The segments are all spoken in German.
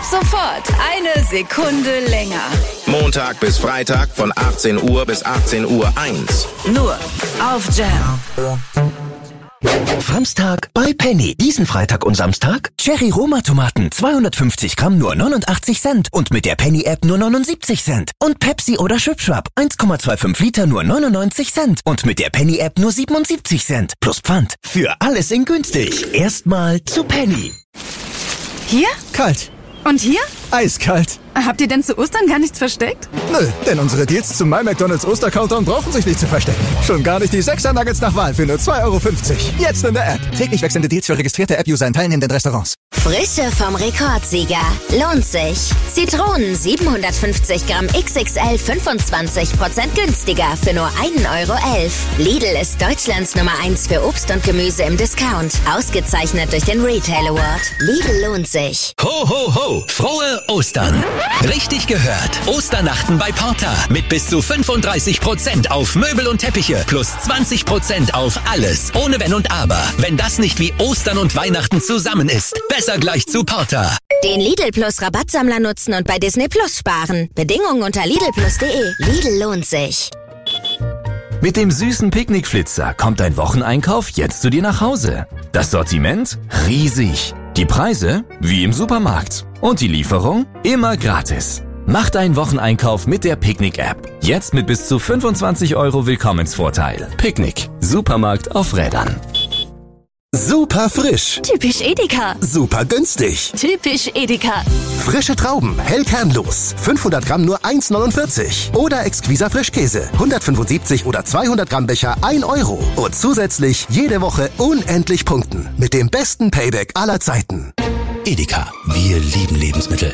sofort eine Sekunde länger. Montag bis Freitag von 18 Uhr bis 18:01 Uhr. Nur auf Jam. Samstag bei Penny. Diesen Freitag und Samstag Cherry Roma Tomaten 250 Gramm nur 89 Cent und mit der Penny App nur 79 Cent. Und Pepsi oder Schwipschwap 1,25 Liter nur 99 Cent und mit der Penny App nur 77 Cent. Plus Pfand. Für alles in günstig. Erstmal zu Penny. Hier? Kalt. Und hier? Eiskalt. Habt ihr denn zu Ostern gar nichts versteckt? Nö, denn unsere Deals zum My McDonald's Oster-Countdown brauchen sich nicht zu verstecken. Schon gar nicht die 6er Nuggets nach Wahl für nur 2,50 €. Jetzt in der App. Täglich wechselnde Deals für registrierte App-User in teilnehmenden Restaurants. Frische vom Rekordsieger. Lohnt sich. Zitronen 750 Gramm XXL 25% günstiger für nur 1,11 €. Lidl ist Deutschlands Nummer 1 für Obst und Gemüse im Discount. Ausgezeichnet durch den Retail Award. Lidl lohnt sich. Ho, ho, ho! Frohe Ostern! Richtig gehört. Osternachten bei Porta. Mit bis zu 35% auf Möbel und Teppiche. Plus 20% auf alles. Ohne Wenn und Aber. Wenn das nicht wie Ostern und Weihnachten zusammen ist. Besser gleich zu Porta. Den Lidl Plus Rabattsammler nutzen und bei Disney Plus sparen. Bedingungen unter lidlplus.de. Lidl lohnt sich. Mit dem süßen Picknickflitzer kommt dein Wocheneinkauf jetzt zu dir nach Hause. Das Sortiment? Riesig. Die Preise? Wie im Supermarkt. Und die Lieferung? Immer gratis. Mach deinen Wocheneinkauf mit der Picknick-App. Jetzt mit bis zu 25 € Willkommensvorteil. Picknick. Supermarkt auf Rädern. Super frisch. Typisch Edeka. Super günstig. Typisch Edeka. Frische Trauben, hell kernlos. 500 Gramm nur 1,49 €. Oder Exquisa Frischkäse. 175 oder 200 Gramm Becher 1 €. Und zusätzlich jede Woche unendlich punkten. Mit dem besten Payback aller Zeiten. Edeka. Wir lieben Lebensmittel.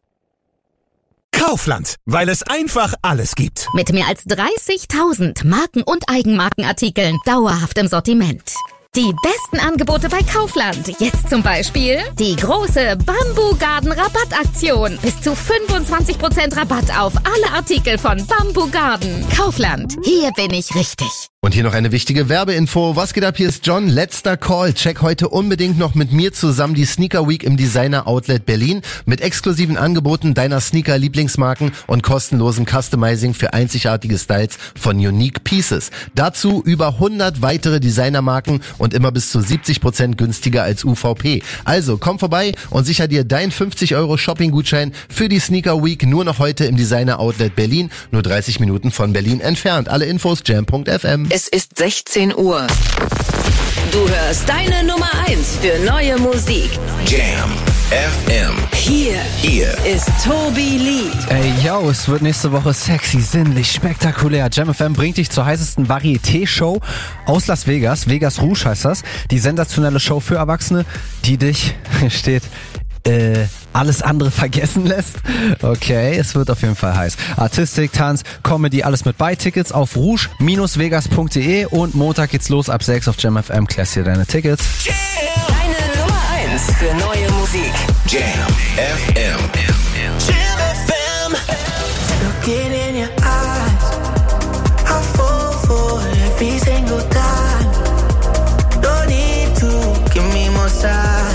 Kaufland, weil es einfach alles gibt. Mit mehr als 30.000 Marken- und Eigenmarkenartikeln dauerhaft im Sortiment. Die besten Angebote bei Kaufland. Jetzt zum Beispiel die große Bamboo Garden Rabattaktion. Bis zu 25% Rabatt auf alle Artikel von Bamboo Garden. Kaufland. Hier bin ich richtig. Und hier noch eine wichtige Werbeinfo. Was geht ab? Hier ist John. Letzter Call. Check heute unbedingt noch mit mir zusammen die Sneaker Week im Designer Outlet Berlin mit exklusiven Angeboten deiner Sneaker-Lieblingsmarken und kostenlosem Customizing für einzigartige Styles von Unique Pieces. Dazu über 100 weitere Designermarken und immer bis zu 70% günstiger als UVP. Also komm vorbei und sicher dir deinen 50 € Shopping-Gutschein für die Sneaker Week nur noch heute im Designer Outlet Berlin. Nur 30 Minuten von Berlin entfernt. Alle Infos jam.fm. Es ist 16 Uhr. Du hörst deine Nummer 1 für neue Musik. Jam FM. Hier ist Tobi Lee. Ey, yo, es wird nächste Woche sexy, sinnlich, spektakulär. Jam FM bringt dich zur heißesten Varieté-Show aus Las Vegas. Vegas Rouge heißt das. Die sensationelle Show für Erwachsene, die dich, hier steht, alles andere vergessen lässt. Okay, es wird auf jeden Fall heiß. Artistik, Tanz, Comedy, alles mit bei. Tickets auf rouge-vegas.de und Montag geht's los ab 6 auf Jam FM. Klärst dir deine Tickets. Yeah. Deine Nummer 1 für neue Musik. Jam FM. Jam FM. Looking in your eyes, I fall for every single time. Don't need to give me more signs.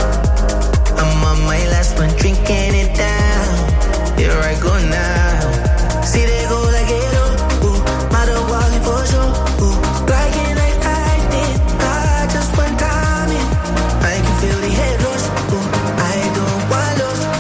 I'm on my last one, drinking it down. Here I go now. See they go like it, ooh, matter walking for sure, ooh, like it like lightning. I just one time in, I can feel the head rush, ooh, I don't want lost,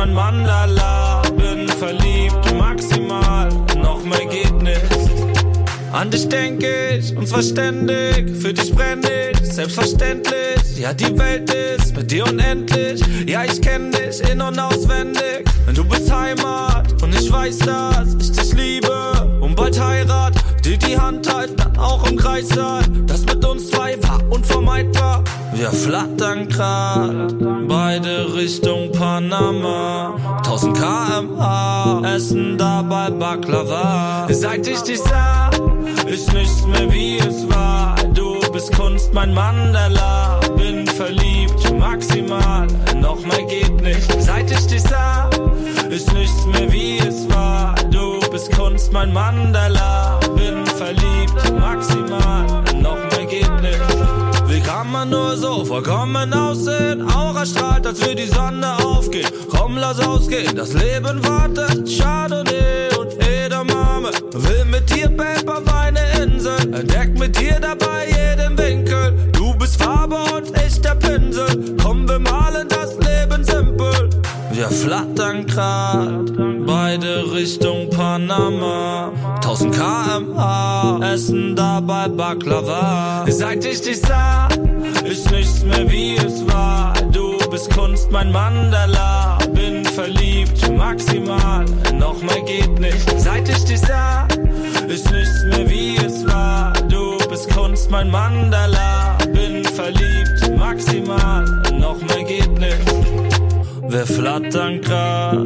mein Mandala. Bin verliebt, maximal, noch mehr geht nicht. An dich denk ich, und zwar ständig, für dich brenn ich, selbstverständlich. Ja, die Welt ist mit dir unendlich, ja, ich kenn dich in- und auswendig. Du bist Heimat und ich weiß, dass ich dich liebe und bald heirat. Dir die Hand halten, dann auch im Kreis sein. Das mit uns zwei war unvermeidbar. Wir flattern grad, beide Richtung Panama. 1000 km/h, essen dabei Baklava. Seit ich dich sah, ist nichts mehr wie es war. Du bist Kunst, mein Mandala. Bin verliebt, maximal, noch mehr geht nicht. Seit ich dich sah, ist nichts mehr wie es war. Du bist Kunst, mein Mandala. Bin verliebt, maximal, noch mehr geht nicht. Wie kann man nur so vollkommen aussehen? Aura strahlt, als würde die Sonne aufgehen. Komm, lass ausgehen, das Leben wartet. Chardonnay und Edamame. Will mit dir, Babe, auf eine Insel. Entdeck mit dir dabei jeden Winkel. Du bist Farbe und ich der Pinsel. Komm, wir malen das Leben simpel. Wir flattern grad, beide Richtung Panama. 1000 km/h, essen dabei Baklava. Seit ich dich sah, ist nichts mehr wie es war. Du bist Kunst, mein Mandala. Bin verliebt, maximal, noch mehr geht nicht. Seit ich dich sah, ist nichts mehr wie es war. Du bist Kunst, mein Mandala. Bin verliebt, maximal, noch mehr geht nicht. Wir flattern grad,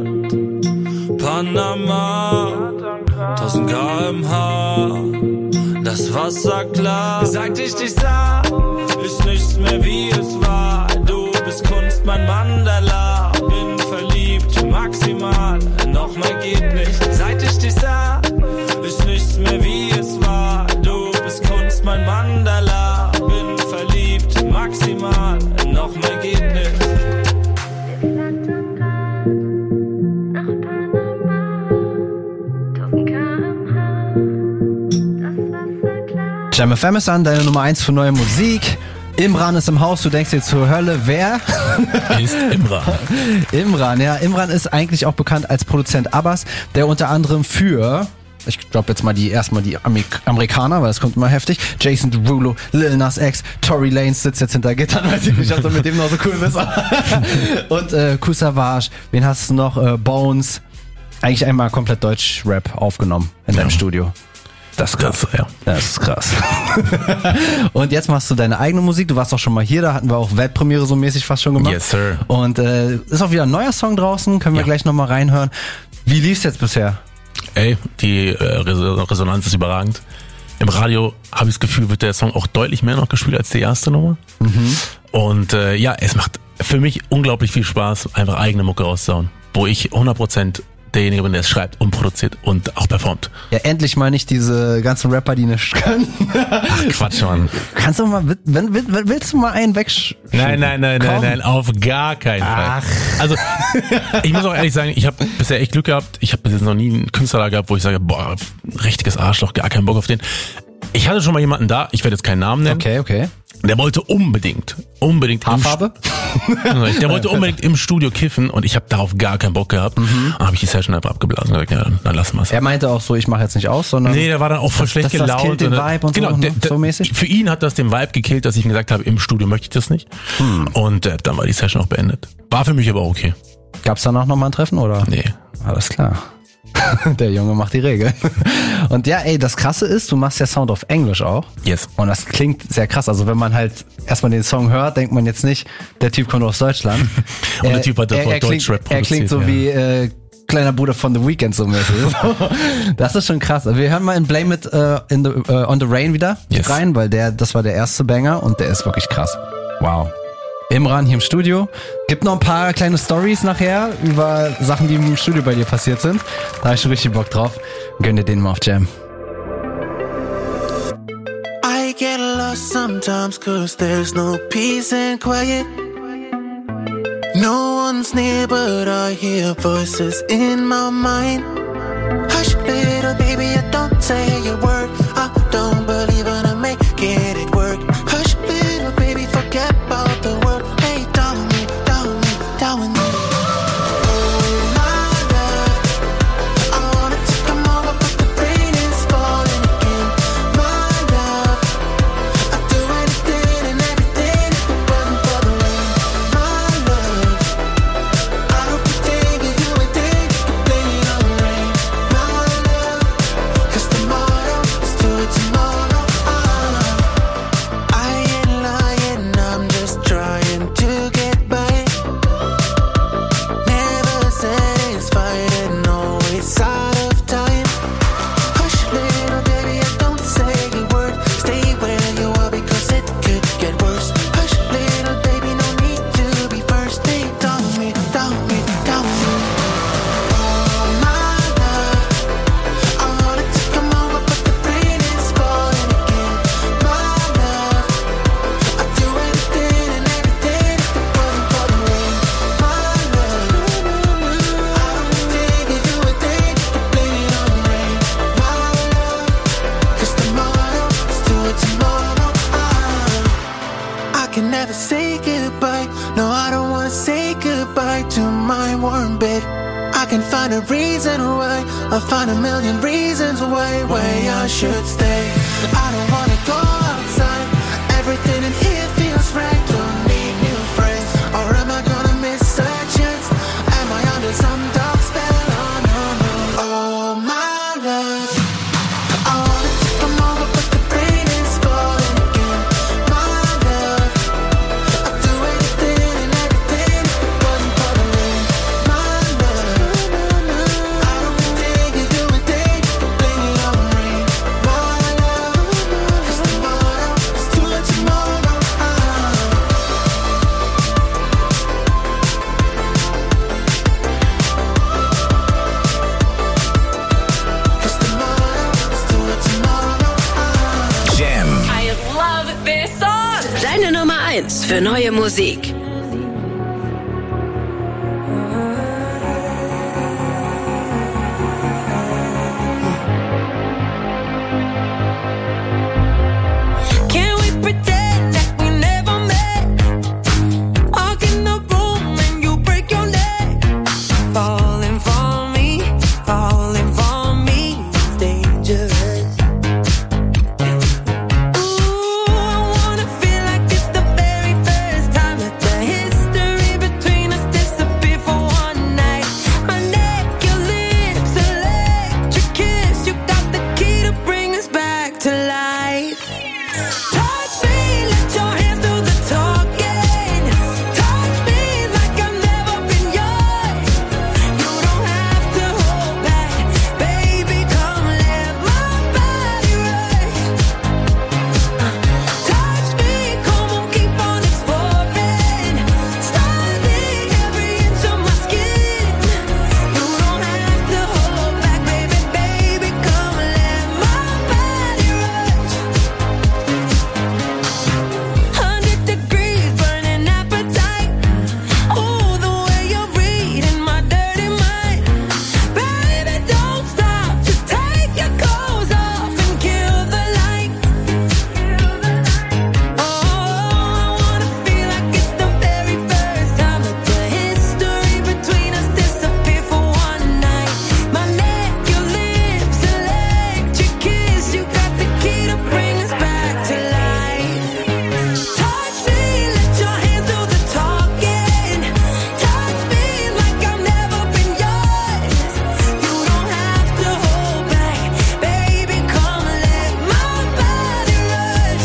Panama, 1000 km/h, das Wasser klar. Seit ich dich sah, ist nichts mehr wie es war. Du bist Kunst, mein Mandala. Bin verliebt, maximal, noch mehr geht nicht. Seit ich dich sah, ist nichts mehr wie es war. Du bist Kunst, mein Mandala. Bin verliebt, maximal, noch mehr geht nicht. Jam FM ist an, deine Nummer 1 für neue Musik. Imran ist im Haus, du denkst dir zur Hölle, wer? Ist Imran. Imran, ja. Imran ist eigentlich auch bekannt als Produzent Abbas, der unter anderem für, ich glaube jetzt mal erstmal die Amerikaner, weil das kommt immer heftig, Jason Derulo, Lil Nas X, Tory Lanez sitzt jetzt hinter Gittern, weiß ich nicht, ob du mit dem noch so cool bist. Und Kool Savas, wen hast du noch? Bones. Eigentlich einmal komplett Deutsch-Rap aufgenommen in deinem Studio. Das ist krass, ja. Das ist krass. Und jetzt machst du deine eigene Musik. Du warst auch schon mal hier, da hatten wir auch Weltpremiere so mäßig fast schon gemacht. Yes, sir. Und ist auch wieder ein neuer Song draußen, können wir gleich nochmal reinhören. Wie lief's jetzt bisher? Ey, die Resonanz ist überragend. Im Radio habe ich das Gefühl, wird der Song auch deutlich mehr noch gespielt als die erste Nummer. Mhm. Und ja, es macht für mich unglaublich viel Spaß, einfach eigene Mucke rauszuhauen, wo ich 100% derjenige bin, der es schreibt und produziert und auch performt. Ja, endlich mal nicht diese ganzen Rapper, die nicht können. Ach, Quatsch, Mann. Kannst du mal, willst du mal einen Nein, auf gar keinen Fall. Also, ich muss auch ehrlich sagen, ich habe bisher echt Glück gehabt. Ich habe bis jetzt noch nie einen Künstler da gehabt, wo ich sage, boah, richtiges Arschloch, gar keinen Bock auf den. Ich hatte schon mal jemanden da, ich werde jetzt keinen Namen nennen. Okay. Der wollte unbedingt Haarfarbe? Der wollte unbedingt im Studio kiffen und ich habe darauf gar keinen Bock gehabt. Dann habe ich die Session einfach abgeblasen und gesagt, ja, dann lassen wir es. Er meinte auch so, ich mache jetzt nicht aus, sondern... Nee, der war dann auch voll schlecht gelaunt. Das killt den Vibe und genau, so mäßig? Für ihn hat das den Vibe gekillt, dass ich ihm gesagt habe, im Studio möchte ich das nicht. Und dann war die Session auch beendet. War für mich aber auch okay. Gab's danach nochmal ein Treffen, oder? Nee. Alles klar. Der Junge macht die Regel. Und ja, ey, das Krasse ist, du machst ja Sound auf Englisch auch. Yes. Und das klingt sehr krass. Also wenn man halt erstmal den Song hört, denkt man jetzt nicht, der Typ kommt aus Deutschland. Und der Typ hat Deutschrap produziert. Er klingt so wie kleiner Bruder von The Weeknd so mäßig. Das ist schon krass. Wir hören mal in Blame It on the Rain wieder rein, weil das war der erste Banger und der ist wirklich krass. Wow. Imran hier im Studio. Gibt noch ein paar kleine Stories nachher über Sachen, die im Studio bei dir passiert sind. Da habe ich schon richtig Bock drauf. Gönn dir den mal auf Jam. I get lost sometimes cause there's no peace and quiet. No one's near but I hear voices in my mind. Hush little baby, I don't say a word. I don't believe I make it work. Hush little baby, forget about the world. Hey, down with me, down with me. a reason why. I'll find a million reasons why I should stay. I don't wanna go outside. Everything in here feels right. Don't need new friends. Or am I gonna miss a chance? Am I under some dark spell? Oh no, no. Oh my love, I wanna take them over, but the pain is falling again. My love, I'd do anything and everything if it wasn't for the rain. My love, I don't think you do a thing, but blame it on the rain. My love, 'cause tomorrow is too much tomorrow. Jam. I love this song. Deine Nummer 1 für neue Musik. Can we pretend that we never met? Walk in the room and you break your neck. Falling for me is dangerous. Ooh, I wanna feel like it's the very first time that the history between us disappeared for one night. My neck, your lips, electric kiss. You got the key to bring us back to life. Touch me, let your hands do the talking. Touch me like I've never been yours. You don't have to hold back, baby. Come let my body rush. Touch me, come on, keep on exploring. Study every inch of my skin. You don't have to hold back, baby, baby. Come let my body rush. 100 degrees, burning appetite. Oh, the way you're reading my dirty mind. Baby, don't stop, just take your clothes off and kill the light. Oh, I wanna feel like it's the very first time that the history between us disappeared for one night. My neck, your lips, electric kiss. You got the key to bring us back to life. Touch me, let your hands do the talking. Touch me like I've never been yours. You don't have to hold back, baby. Come let my body rush.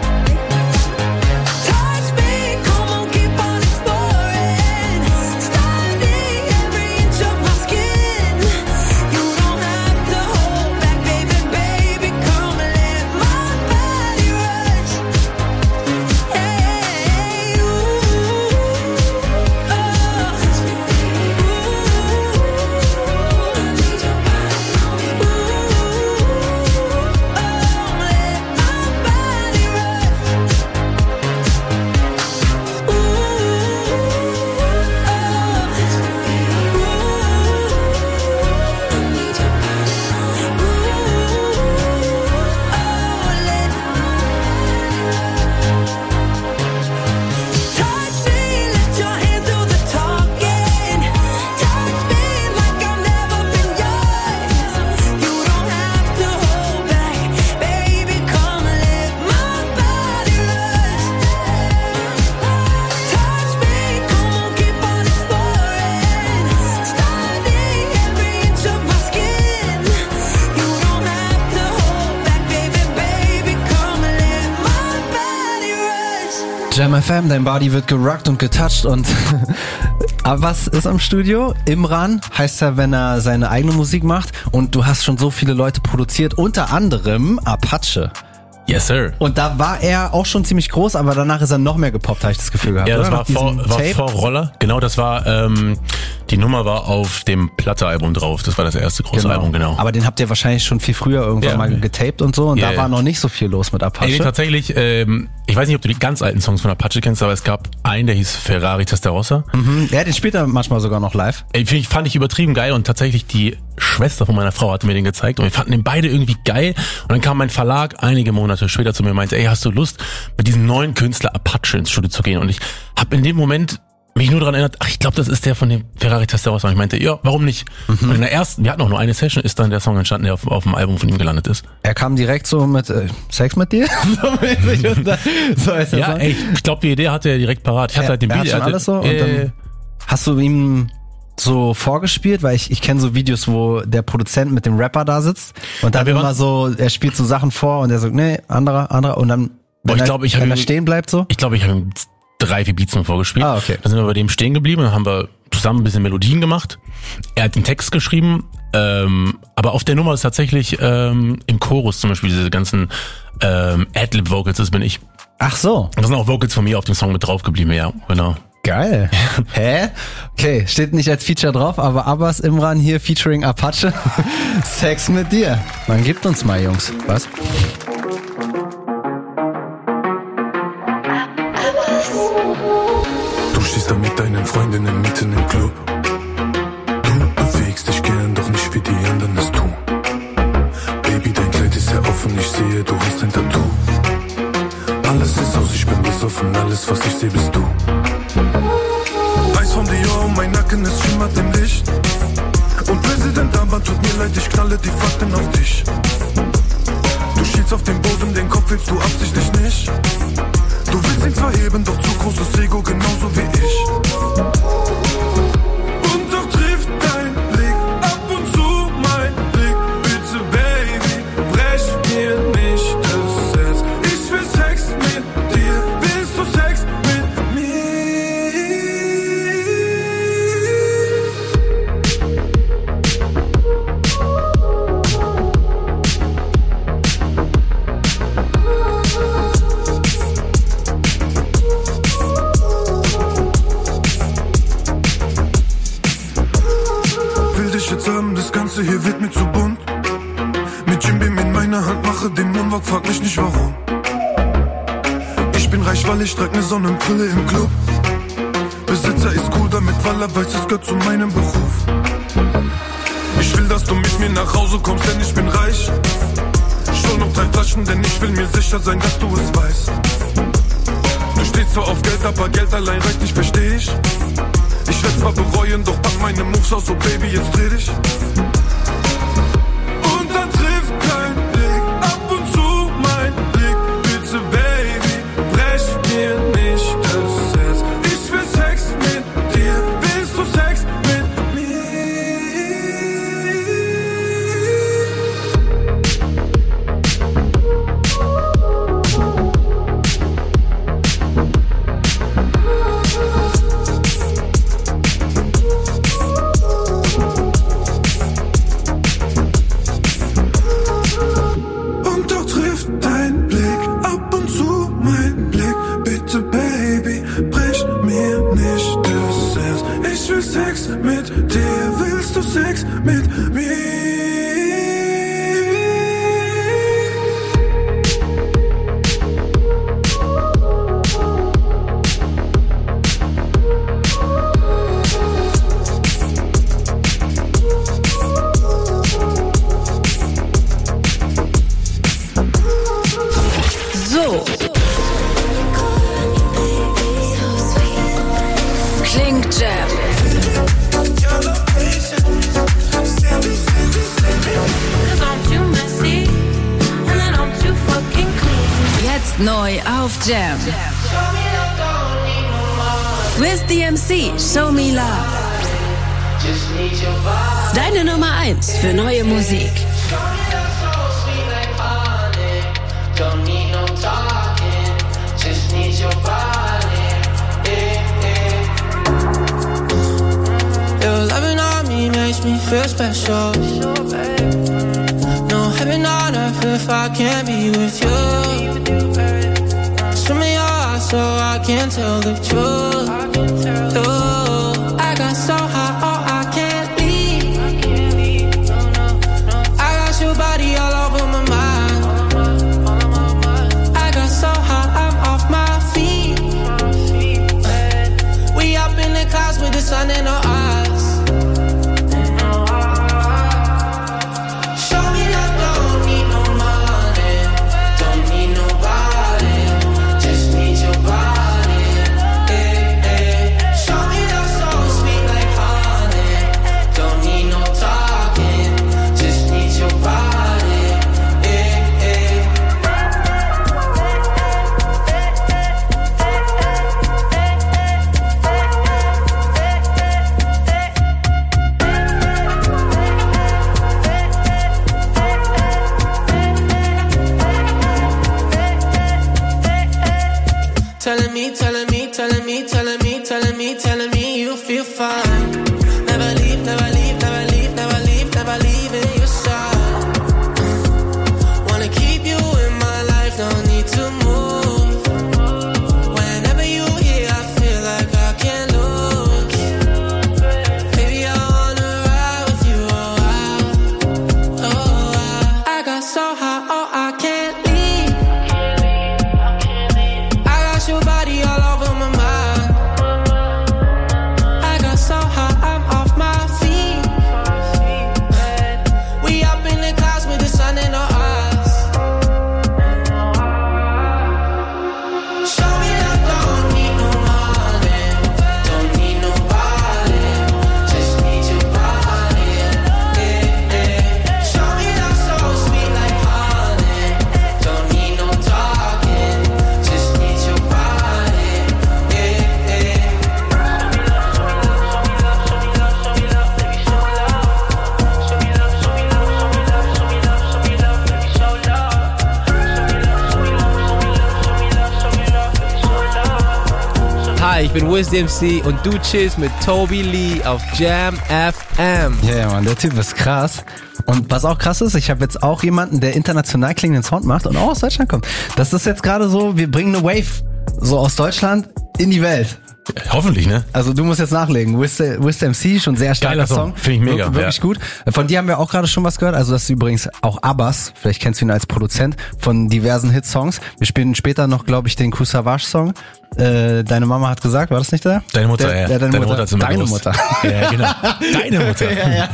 Touch me, come on, keep on exploring. Study every inch of my skin. You don't have to hold back, baby, baby. Come let my body rush. Hey, ooh, touch me, let your hands do the talking. Touch me like I've never been yours. You don't have to hold back, baby. Come let my body rush. Touch me, come on, keep on exploring. Study every inch of my skin. You don't have to hold back, baby, baby. Come let my body rush. Jam FM, dein Body wird gerockt und getoucht und aber was ist am Studio? Imran heißt er, wenn er seine eigene Musik macht, und du hast schon so viele Leute produziert, unter anderem Apache. Yes, sir. Und da war er auch schon ziemlich groß, aber danach ist er noch mehr gepoppt, habe ich das Gefühl gehabt. Ja, das oder? war vor Roller. Genau, das war, die Nummer war auf dem Platte-Album drauf. Das war das erste große Album, genau. Aber den habt ihr wahrscheinlich schon viel früher irgendwann mal getaped und so, und da war noch nicht so viel los mit Apache. Ey, tatsächlich, ich weiß nicht, ob du die ganz alten Songs von Apache kennst, aber es gab einen, der hieß Ferrari Testarossa. Mhm. Ja, den spielt er manchmal sogar noch live. Ey, fand ich übertrieben geil, und tatsächlich die Schwester von meiner Frau hatte mir den gezeigt und wir fanden den beide irgendwie geil, und dann kam mein Verlag einige Monate später zu mir und meinte, ey, hast du Lust, mit diesem neuen Künstler Apache ins Studio zu gehen? Und ich habe in dem Moment mich nur daran erinnert, ich glaube, das ist der von dem Ferrari Testarossa. Ich meinte, ja, warum nicht? Und in der ersten, wir hatten auch nur eine Session, ist dann der Song entstanden, der auf dem Album von ihm gelandet ist. Er kam direkt so mit Sex mit dir? So mäßig und dann, so heißt ja, ey, ich glaube, die Idee hatte er direkt parat. Ich hatte halt den Beat. Schon alles so und dann hast du ihm so vorgespielt, weil ich kenne so Videos, wo der Produzent mit dem Rapper da sitzt und dann immer so, er spielt so Sachen vor und er sagt, nee, anderer und dann, wenn er stehen bleibt so? Ich glaube, ich habe ihm 3-4 Beats nur vorgespielt. Okay. Dann sind wir bei dem stehen geblieben, dann haben wir zusammen ein bisschen Melodien gemacht. Er hat den Text geschrieben, aber auf der Nummer ist tatsächlich im Chorus zum Beispiel diese ganzen Ad-Lib-Vocals, das bin ich. Ach so. Und das sind auch Vocals von mir auf dem Song mit drauf geblieben, ja, genau. Geil. Hä? Okay, steht nicht als Feature drauf, aber Abbas Imran hier featuring Apache. Sex mit dir. Man gibt uns mal, Jungs. Was? Du stehst da mit deinen Freundinnen mitten im Club. Du bewegst dich gern, doch nicht wie die anderen es tun. Baby, dein Kleid ist sehr offen, ich sehe, du hast ein Tattoo. Alles ist aus, ich bin besoffen, alles was ich sehe bist du. Eis von Dior, mein Nacken, es schimmert im Licht. Und Präsident Armband, tut mir leid, ich knalle die Fakten auf dich. Du schielst auf den Boden, den Kopf willst du absichtlich nicht. Du willst ihn zwar heben, doch zu großes Ego, genauso wie ich. Und doch trifft dein Blick ab und zu mein Blick. Bitte, Baby, brech mir nicht das Herz. Ich will Sex mit dir, willst du Sex mit mir? Das Ganze hier wird mir zu bunt. Mit Jim Beam in meiner Hand mache den Moonwalk, frag mich nicht warum. Ich bin reich, weil ich trag ne Sonnenbrille im Club. Besitzer ist cool damit, weil er weiß, es gehört zu meinem Beruf. Ich will, dass du mit mir nach Hause kommst, denn ich bin reich. Schon noch 3 Flaschen, denn ich will mir sicher sein, dass du es weißt. Du stehst zwar auf Geld, aber Geld allein reicht nicht, versteh ich. Ich werd's zwar bereuen, doch pack meine Moves aus, so Baby, jetzt dreh dich. Und dann trifft kein Blick ab und zu mein Blick. Bitte, Baby, brech mir nicht das Herz. Ich will Sex mit dir, willst du Sex mit mir? Sex mit dir, willst du Sex mit mir? So. Klingt Jam. Jetzt neu auf Jam. With DMC, Show Me Love. Deine Nummer 1 für neue Musik. Your loving on me makes me feel special. No heaven on earth if I can't be with you. Show me your eyes so I can tell the truth. Ooh, I got so high, oh I can't leave. I got your body all over my mind. I got so high, I'm off my feet. We up in the clouds with the sun in our eyes. Show telling me, telling me, telling me, telling me, telling me you feel fine. Never leave, never leave, never leave, never leave, never leave in your side. Wanna keep you in my life, don't need to move. Whenever you here, I feel like I can't lose. Baby, I wanna ride with you, I got so high, oh, I can't leave. I got your body all over my mind. I got so high, I'm off my feet. We up in the clouds with the sun in our eyes. Show me love, don't need no money, don't need nobody, just need your body. Show me love so sweet like honey, don't need no talking, just need your body. Hi, ich bin Wiz MC und du chillst mit Toby Lee auf Jam FM. Ja, Mann, der Typ ist krass. Und was auch krass ist, ich habe jetzt auch jemanden, der international klingenden Sound macht und auch aus Deutschland kommt. Das ist jetzt gerade so, wir bringen eine Wave so aus Deutschland in die Welt. Hoffentlich, ne? Also du musst jetzt nachlegen. Wiz MC, schon sehr starker Geiler Song. Finde ich mega. Wirklich gut. Von dir haben wir auch gerade schon was gehört. Also das ist übrigens auch Abbas, vielleicht kennst du ihn als Produzent von diversen Hitsongs. Wir spielen später noch, glaube ich, den Kool Savas Song. Deine Mama hat gesagt, war das nicht der? Deine Mutter, ja. Deine Mutter. Deine Mutter. Ja, genau. Deine Mutter. Ja.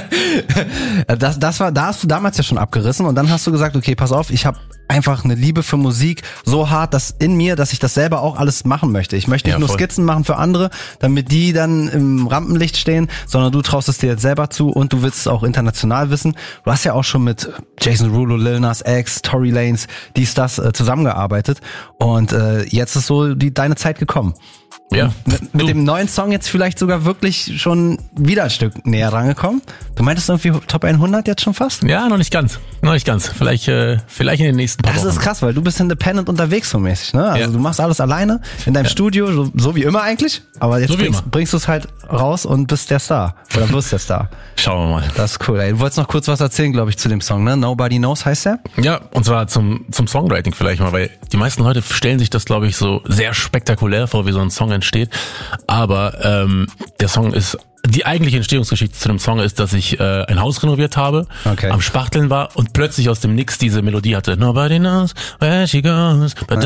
Da hast du damals ja schon abgerissen und dann hast du gesagt, okay, pass auf, ich habe einfach eine Liebe für Musik so hart, dass in mir, dass ich das selber auch alles machen möchte. Ich möchte nicht nur Skizzen machen für andere, damit die dann im Rampenlicht stehen, sondern du traust es dir jetzt selber zu und du willst es auch international wissen. Du hast ja auch schon mit Jason Derulo, Lil Nas X, Tory Lanez, das zusammengearbeitet und jetzt ist so deine Zeit gekommen. Ja. Mit dem neuen Song jetzt vielleicht sogar wirklich schon wieder ein Stück näher rangekommen. Du meintest irgendwie Top 100 jetzt schon fast? Ja, noch nicht ganz. Vielleicht in den nächsten paar Wochen. Das ist krass, weil du bist independent unterwegs so mäßig, ne? Also du machst alles alleine in deinem Studio, so wie immer eigentlich. Aber jetzt so bringst du es halt raus und bist der Star. Oder wirst der Star. Schauen wir mal. Das ist cool, ey. Du wolltest noch kurz was erzählen, glaube ich, zu dem Song, ne? Nobody Knows heißt der? Ja, und zwar zum Songwriting vielleicht mal, weil die meisten Leute stellen sich das, glaube ich, so sehr spektakulär vor, wie so ein Song entsteht. Aber der Song ist, die eigentliche Entstehungsgeschichte zu dem Song ist, dass ich ein Haus renoviert habe, am Spachteln war und plötzlich aus dem Nix diese Melodie hatte. Nobody knows where she goes, but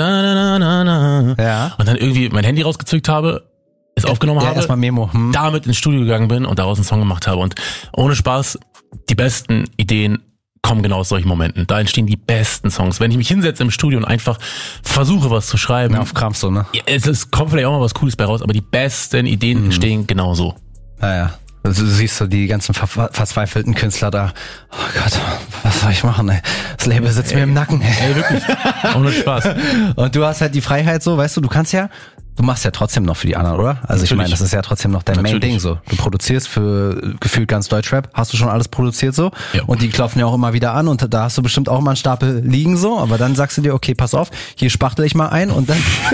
ja. Und dann irgendwie mein Handy rausgezückt habe, es aufgenommen habe, erstmal Memo. damit ins Studio gegangen bin und daraus einen Song gemacht habe. Und ohne Spaß, die besten Ideen kommen genau aus solchen Momenten. Da entstehen die besten Songs. Wenn ich mich hinsetze im Studio und einfach versuche, was zu schreiben. Ja, auf Krampf so, ne? Ja, kommt vielleicht auch mal was Cooles bei raus, aber die besten Ideen entstehen genauso. Naja. Also, du siehst so die ganzen verzweifelten Künstler da. Oh Gott, was soll ich machen, ey? Das Label sitzt mir im Nacken, ey. Ey, wirklich. Ohne Spaß. Und du hast halt die Freiheit so, weißt du, du machst ja trotzdem noch für die anderen, oder? Also ich meine, das ist ja trotzdem noch dein Main-Ding so. Du produzierst für gefühlt ganz Deutschrap. Hast du schon alles produziert so? Ja. Und die klopfen ja auch immer wieder an und da hast du bestimmt auch mal einen Stapel liegen so. Aber dann sagst du dir, okay, pass auf, hier spachtel ich mal ein und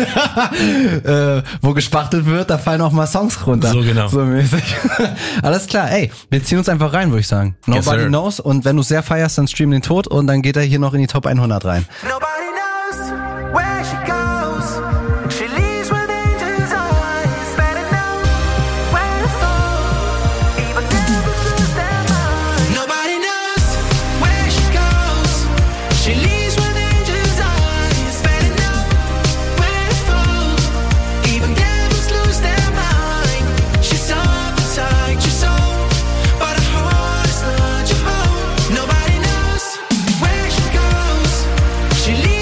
dann, wo gespachtelt wird, da fallen auch mal Songs runter. So genau. So mäßig. Alles klar, ey, wir ziehen uns einfach rein, würde ich sagen. Nobody knows und wenn du es sehr feierst, dann stream den Tod und dann geht er hier noch in die Top 100 rein. Nobody knows where she goes. She leaves with angels' eyes. Better know where to fall. Even devils lose their mind. Nobody knows where she goes. She leaves with angels' eyes. Better know where to fall. Even devils lose their mind. She's up inside your soul, but her heart is not your home. Nobody knows where she goes. She leaves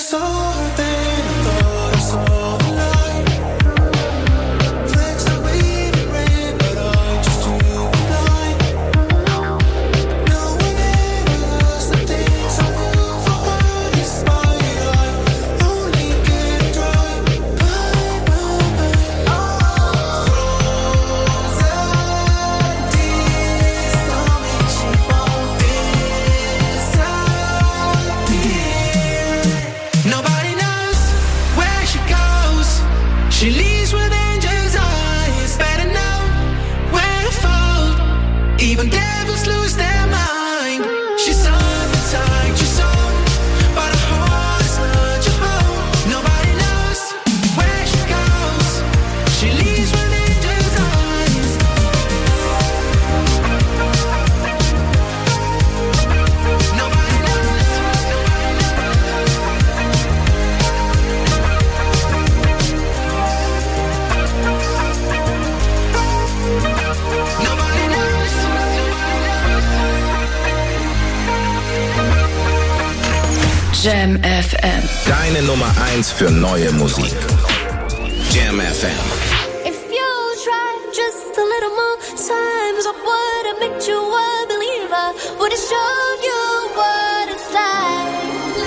Jam FM. Deine Nummer 1 für neue Musik. Jam FM. If you try just a little more times, I would have made you a believer. Would have shown you what it's like.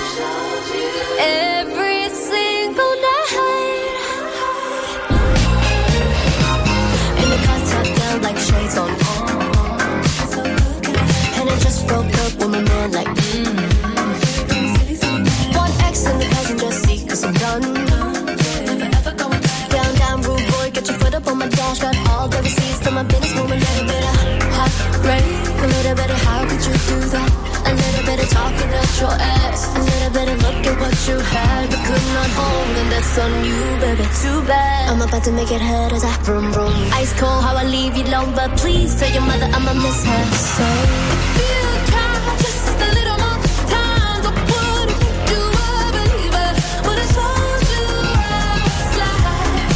Every single night. In the car top down like shades on. And I just broke up with my man like in the passenger seat, cause I'm done. Down, down, rude boy, get your foot up on my dash. Got all the receipts to my business woman. Little bit of heartbreak, a little bit of how could you do that? A little bit of talking out your ass, a little bit of look at what you had but could not hold, and that's on you, baby, too bad. I'm about to make it hurt as I vroom vroom. Ice cold how I leave you alone, but please tell your mother I'ma miss her. So if you try just a little more time, I would've made you a believer. Would've told you I was like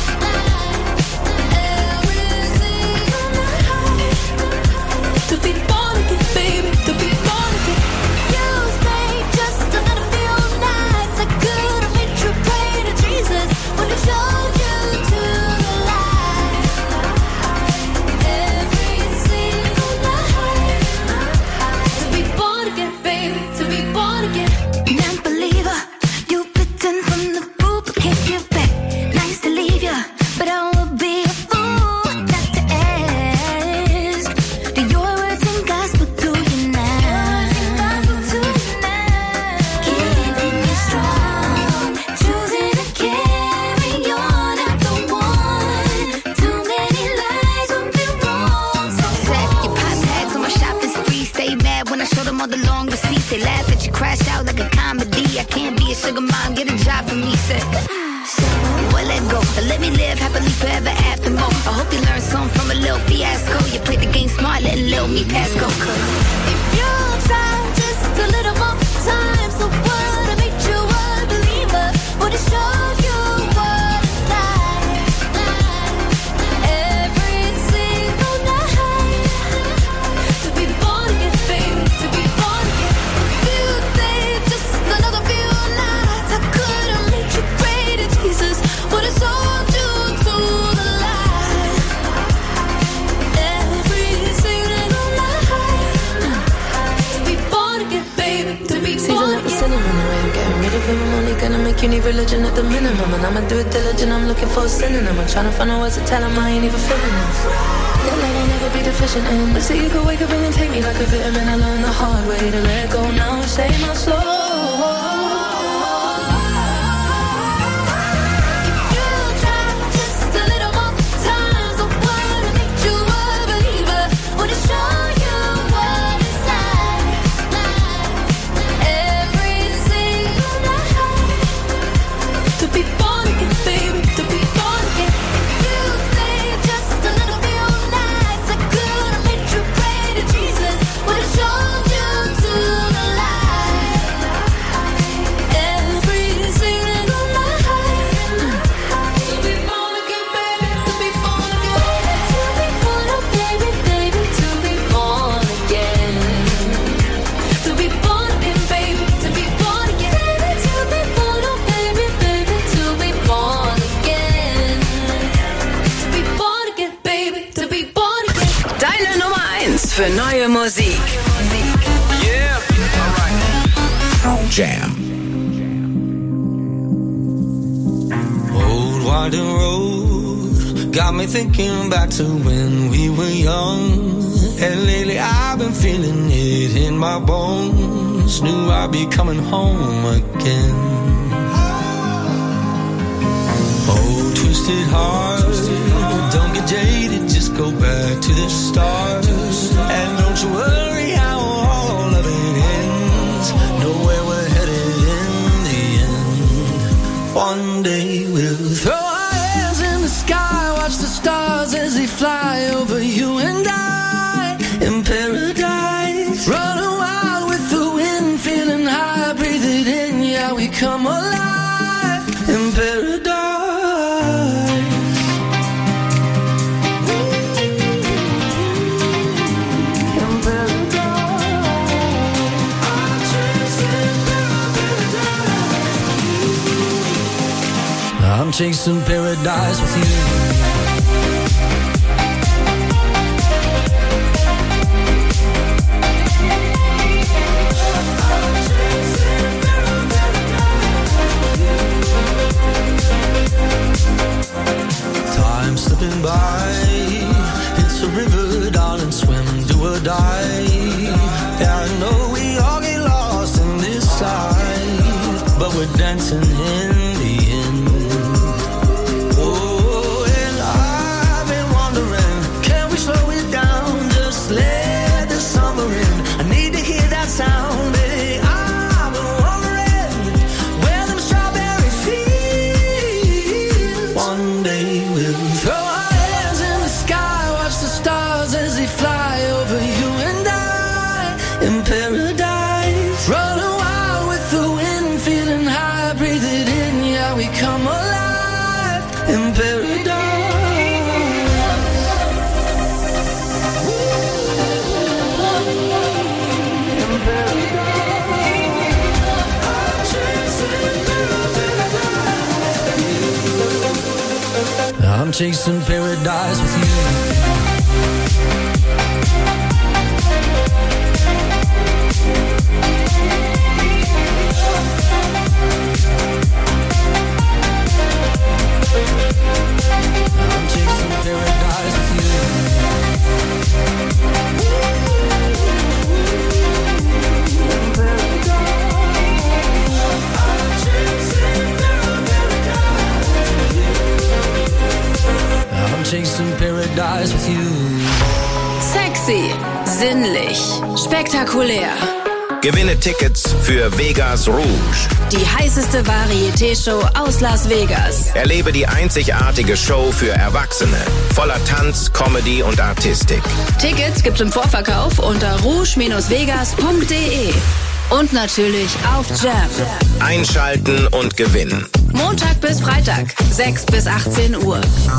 every single night. To be born again, baby, to be born again. You stayed just a little few nights. I could've made you pray to Jesus. Would've showed you to the light. Every single night. To be born again, baby, to be born again. Non-believer, you bitten from the fruit but can't give back. Nice to leave ya, but I would be a fool not to ask. Do your words and gospel to you now? Keeping you strong, choosing to carry on after one. Too many lies would be wrong. So Set your pop tags on my shopping spree. Stay mad when I show them all the long receipts. They laugh at you, crash out like a comedy. I can't be a sugar mom, get a job for me. Said, well, let go, but let me live happily forever after more. I hope you learn something from a little fiasco. You played the game smart, letting little me pass go. Cause if you try just a little more time, so would've made you a believer. Would've showed you what it's like. Every single night. To be born again, baby, to be born again. If you stayed just another few nights, I could've made you pray to Jesus. Would've sold you to the light. Every single night. To be born again, baby, to be born again. Sinning in the way, I'm getting rid of him. I'm only gonna make you need religion at the minimum. And I'ma do it diligent, I'm looking for a synonym. I'm trying to find out words to tell him I ain't even feeling this. Your love I'll never be deficient in. But see, you could wake up and take me like a vitamin. I learned the hard way to let go now and save my soul. Jam. Old winding road got me thinking back to when we were young. And lately I've been feeling it in my bones. Knew I'd be coming home again. Oh, twisted heart, don't get jaded, just go back to the start. And don't you worry how all of it ends. Know where we're headed in the end. One day we'll throw our hands in the sky, watch the stars as they fly over you and I. In paradise, running wild with the wind, feeling high, breathe it in, yeah, we come alive. In paradise. I'm chasing paradise with you. Time slipping by, it's a river, darling, swim, do or die. Yeah, I know we all get lost in this side, but we're dancing in the end. Oh, and I've been wondering, can we slow it down, just let the summer in. I need to hear that sound, baby. I've been wondering where them strawberry fields. One day we'll throw our hands in the sky, watch the stars as they fly over you and I. In paradise, running wild with the wind, feeling high, breathe it in, yeah, we come alive. In paradise. I'm chasing paradise with you. I'm chasing paradise with I'm chasing paradise with you. Sexy, sinnlich, spektakulär. Gewinne Tickets für Vegas Rouge. Die heißeste Varieté-Show aus Las Vegas. Erlebe die einzigartige Show für Erwachsene. Voller Tanz, Comedy und Artistik. Tickets gibt's im Vorverkauf unter rouge-vegas.de. Und natürlich auf Jam. Einschalten und gewinnen. Montag bis Freitag, 6 bis 18 Uhr.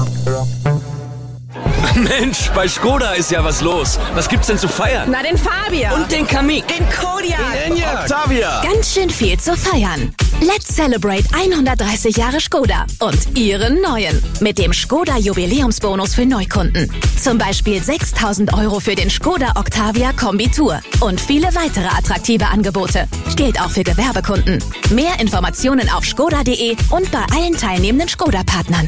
Mensch, bei Skoda ist ja was los. Was gibt's denn zu feiern? Na, den Fabia. Und den Kamiq. Den Kodiaq. Den Enyaq. Octavia. Ganz schön viel zu feiern. Let's celebrate 130 Jahre Skoda und ihren neuen. Mit dem Skoda Jubiläumsbonus für Neukunden. Zum Beispiel 6.000 € für den Skoda Octavia Kombi Tour. Und viele weitere attraktive Angebote. Gilt auch für Gewerbekunden. Mehr Informationen auf skoda.de und bei allen teilnehmenden Skoda-Partnern.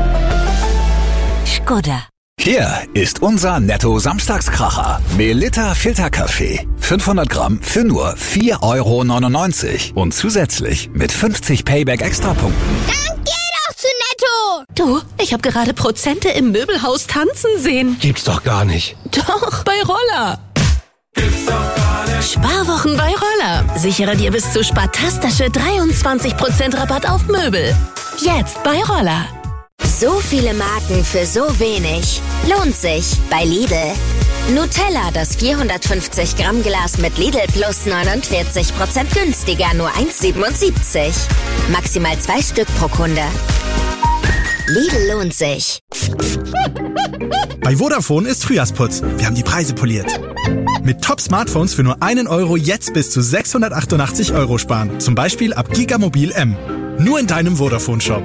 Skoda. Hier ist unser Netto-Samstagskracher. Melitta Filterkaffee. 500 Gramm für nur 4,99 € und zusätzlich mit 50 Payback-Extrapunkten. Dann geh doch zu Netto! Du, ich habe gerade Prozente im Möbelhaus tanzen sehen. Gibt's doch gar nicht. Doch, bei Roller. Sparwochen bei Roller. Sichere dir bis zu spartastische 23% Rabatt auf Möbel. Jetzt bei Roller. So viele Marken für so wenig. Lohnt sich bei Lidl. Nutella, das 450 Gramm Glas mit Lidl Plus 49% günstiger, nur 1,77. Maximal 2 Stück pro Kunde. Lidl lohnt sich. Bei Vodafone ist Frühjahrsputz. Wir haben die Preise poliert. Mit Top-Smartphones für nur 1 € jetzt bis zu 688 € sparen. Zum Beispiel ab Gigamobil M. Nur in deinem Vodafone-Shop.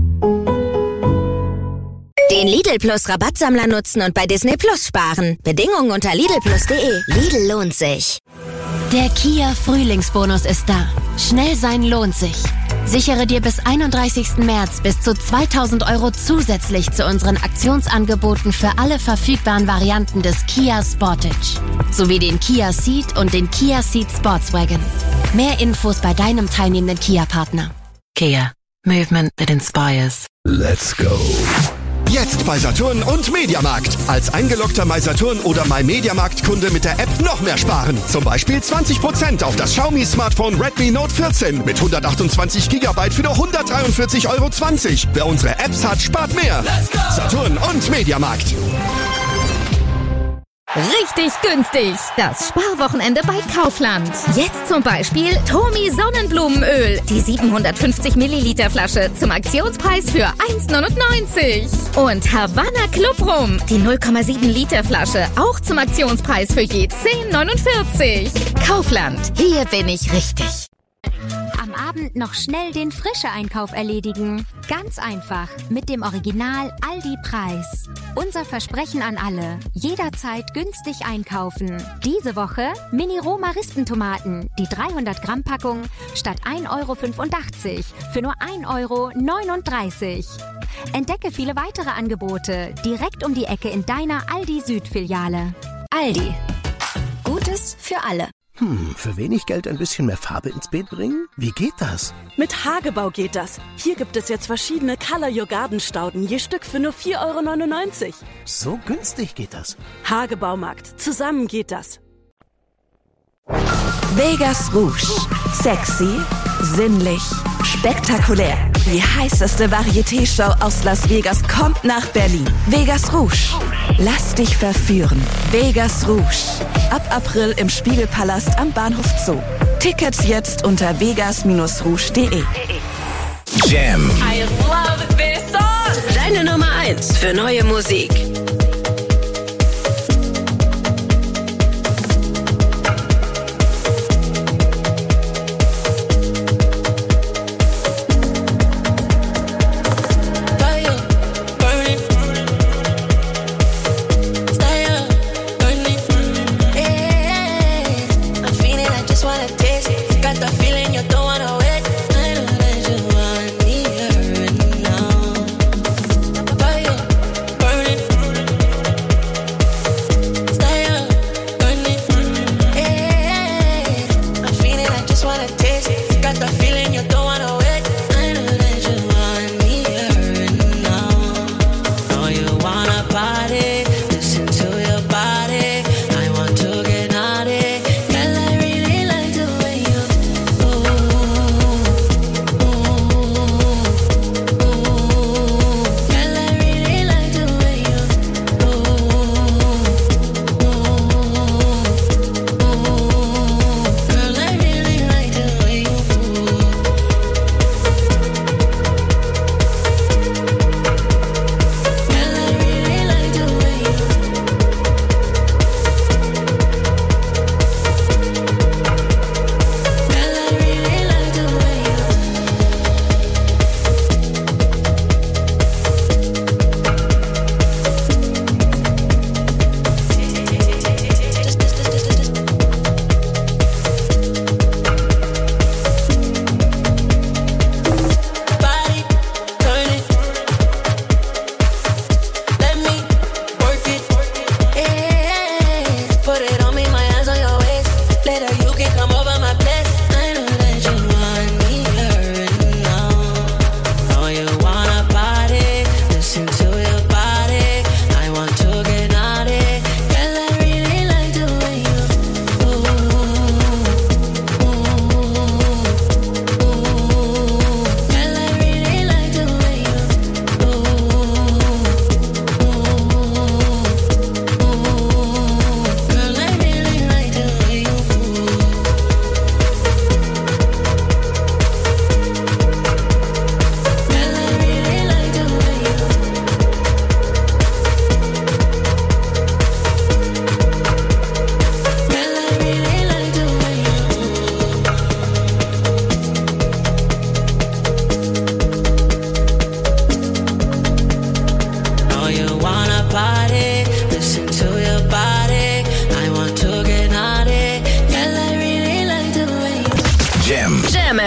Den Lidl Plus Rabattsammler nutzen und bei Disney Plus sparen. Bedingungen unter lidlplus.de. Lidl lohnt sich. Der Kia Frühlingsbonus ist da. Schnell sein lohnt sich. Sichere dir bis 31. März bis zu 2.000 € zusätzlich zu unseren Aktionsangeboten für alle verfügbaren Varianten des Kia Sportage. Sowie den Kia Ceed und den Kia Ceed Sportswagen. Mehr Infos bei deinem teilnehmenden Kia-Partner. Kia. Movement that inspires. Let's go. Jetzt bei Saturn und Mediamarkt. Als eingeloggter MySaturn oder MyMediamarkt-Kunde mit der App noch mehr sparen. Zum Beispiel 20% auf das Xiaomi-Smartphone Redmi Note 14 mit 128 GB für nur 143,20 €. Wer unsere Apps hat, spart mehr. Saturn und Mediamarkt. Richtig günstig. Das Sparwochenende bei Kaufland. Jetzt zum Beispiel Tomi Sonnenblumenöl. Die 750 Milliliter Flasche zum Aktionspreis für 1,99. Und Havanna Club Rum. Die 0,7 Liter Flasche auch zum Aktionspreis für je 10,49. Kaufland. Hier bin ich richtig. Am Abend noch schnell den Frische-Einkauf erledigen. Ganz einfach, mit dem Original Aldi-Preis. Unser Versprechen an alle, jederzeit günstig einkaufen. Diese Woche Mini-Roma-Rispentomaten, die 300-Gramm-Packung statt 1,85 € für nur 1,39 €. Entdecke viele weitere Angebote direkt um die Ecke in deiner Aldi-Süd-Filiale. Aldi. Gutes für alle. Für wenig Geld ein bisschen mehr Farbe ins Beet bringen? Wie geht das? Mit Hagebau geht das. Hier gibt es jetzt verschiedene Color Your Garden Stauden, je Stück für nur 4,99 €. So günstig geht das. Hagebaumarkt. Zusammen geht das. Vegas Rouge. Sexy, sinnlich, spektakulär. Die heißeste Varieté-Show aus Las Vegas kommt nach Berlin. Vegas Rouge. Lass dich verführen. Vegas Rouge. Ab April im Spiegelpalast am Bahnhof Zoo. Tickets jetzt unter vegas-rouge.de. Jam. I love this song. Deine Nummer 1 für neue Musik. Burning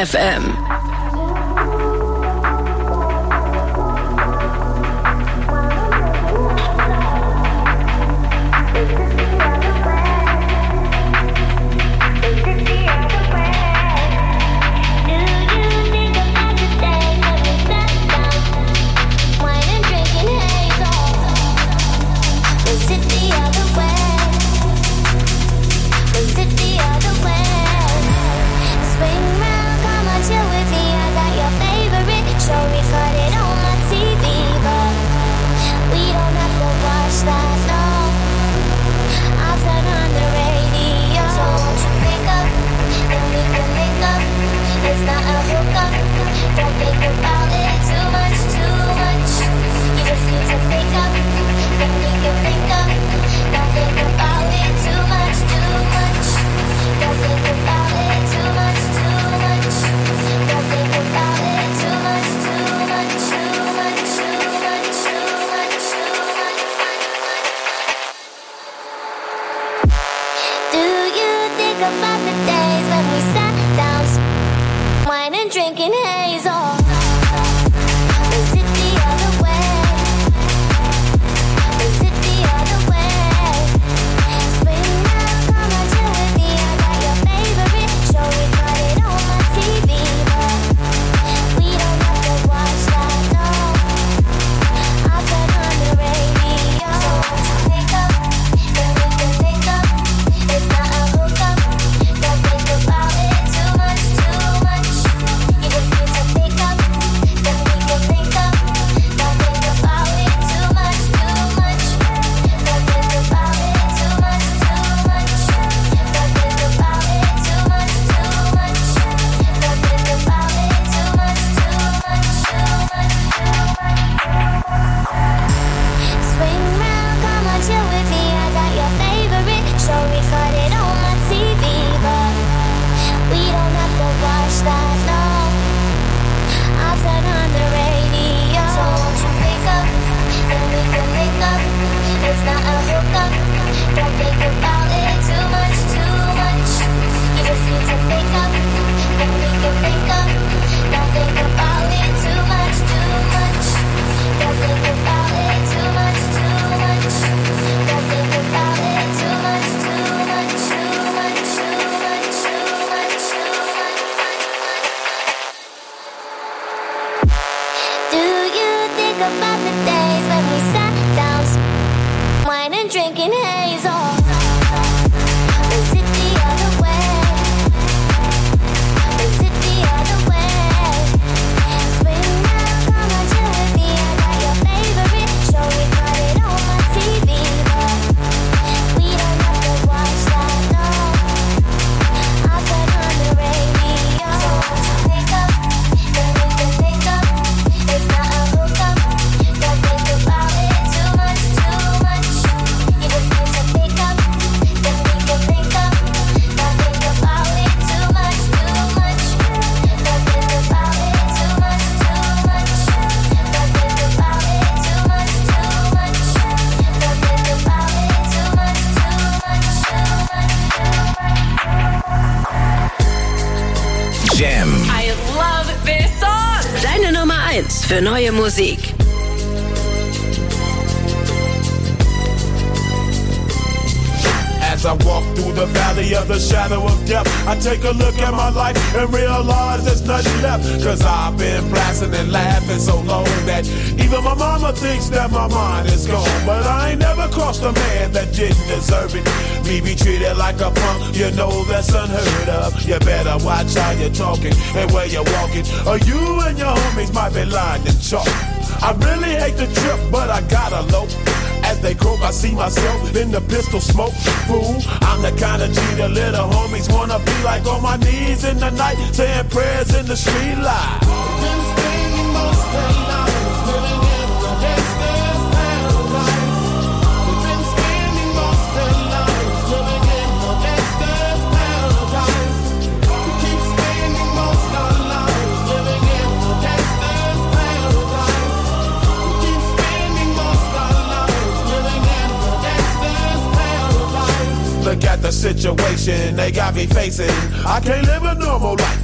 FM. Für neue Musik. As I walk through the valley of the shadow of death, I take a look at my life and realize there's nothing left. Cause I've been blasting and laughing so long that even my mama thinks that my mind is gone. But I ain't never crossed a man that didn't deserve it. Me be treated like a punk, you know that's unheard of. You better watch how you're talking and where you're walking, or you and your homies might be lying in chalk. I really hate the trip, but I gotta low. As they croak, I see myself in the pistol smoke. Fool, I'm the kind of G the little homies wanna be like, on my knees in the night, saying prayers in the street light. Been spending most of their lives living in the gangster's paradise. We've been spending most of their lives living in the gangster's paradise. We keep spending most of our lives living in the gangster's paradise. We keep spending most of our lives living in the gangster's paradise. Look at the situation they got me facing. I can't live a normal life.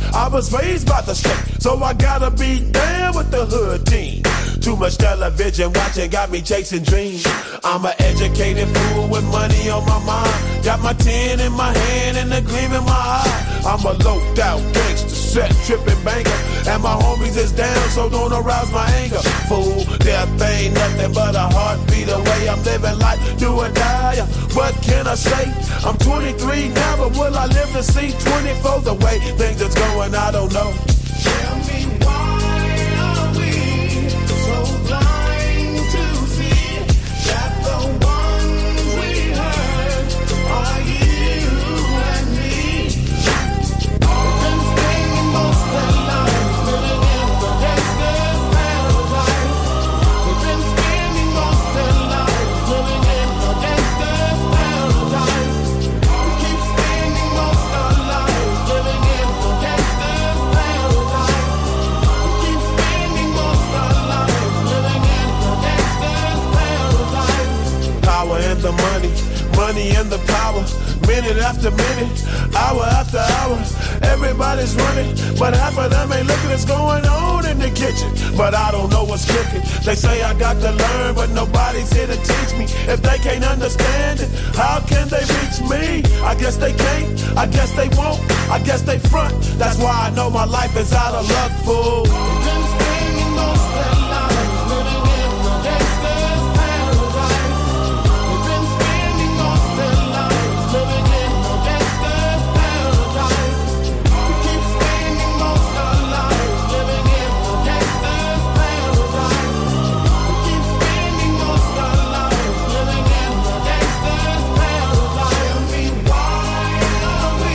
I was raised by the state, so I gotta be down with the hood team. Too much television watching got me chasing dreams. I'm an educated fool with money on my mind. Got my 10 in my hand and a gleam in my eye. I'm a loped out gangster, set tripping banker. And my homies is down, so don't arouse my anger. Fool, death ain't nothing but a heartbeat away. I'm living life, do or die. What can I say? I'm 23 now, but will I live to see 24? The way things is going, I don't know. Tell me why are we so blind to see that the ones we hurt are you and me? We've been spending most of our lives living in the gangster's paradise. We've been spending most of our lives living in the gangster's paradise. We keep spending most of our lives living in the gangster's paradise. We keep spending most of our lives living in the gangster's paradise. Power and the money, money and the power. Minute after minute, hour after hour, everybody's running, but half of them ain't looking what's going on in the kitchen. But I don't know what's cooking. They say I got to learn, but nobody's here to teach me. If they can't understand it, how can they reach me? I guess they can't, I guess they won't, I guess they front. That's why I know my life is out of luck, fool. We've been spending most of our lives living in the gangster's paradise. We've been spending most of our lives living in the gangster's paradise. We keep spending most of our lives living in the gangster's paradise. We keep spending most of our lives living in the gangster's paradise. Tell me why are we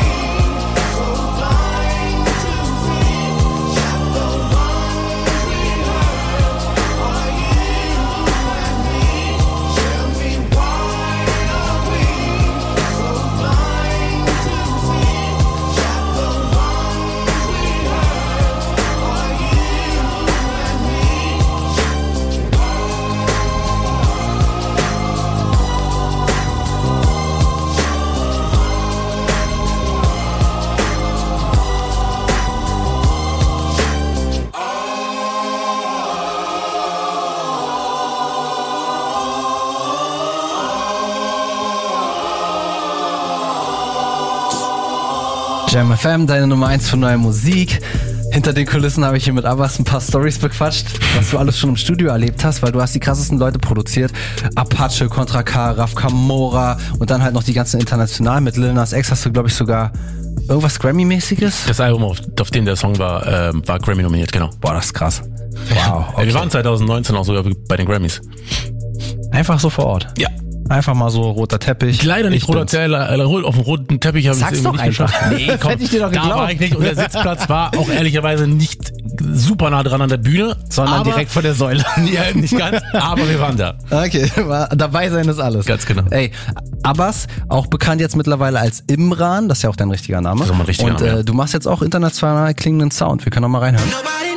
so blind to see that the ones we hurt are you and me? Tell me why are we so blind to see that the ones we hurt are you and me? Jam FM, deine Nummer 1 für neue Musik. Hinter den Kulissen habe ich hier mit Abbas ein paar Storys bequatscht, was du alles schon im Studio erlebt hast, weil du hast die krassesten Leute produziert. Apache, Contra K, Raf Camora und dann halt noch die ganzen international. Mit Lil Nas X hast du, glaube ich, sogar irgendwas Grammy-mäßiges? Das Album, auf dem der Song war Grammy nominiert, genau. Boah, das ist krass. Wow. Okay. Wir waren 2019 auch sogar bei den Grammys. Einfach so vor Ort? Ja. Einfach mal so roter Teppich. Leider nicht roter Teppich, auf dem roten Teppich habe ich es irgendwie nicht geschafft. Nee, komm, hätte ich dir doch geglaubt. Da war ich nicht und der Sitzplatz war auch ehrlicherweise nicht super nah dran an der Bühne. Sondern direkt vor der Säule. Ja, nicht ganz, aber wir waren da. Okay, dabei sein ist alles. Ganz genau. Ey, Abbas, auch bekannt jetzt mittlerweile als Imran, das ist ja auch dein richtiger Name. Das ist mein richtiger Name, ja. Du machst jetzt auch international klingenden Sound. Wir können noch mal reinhören.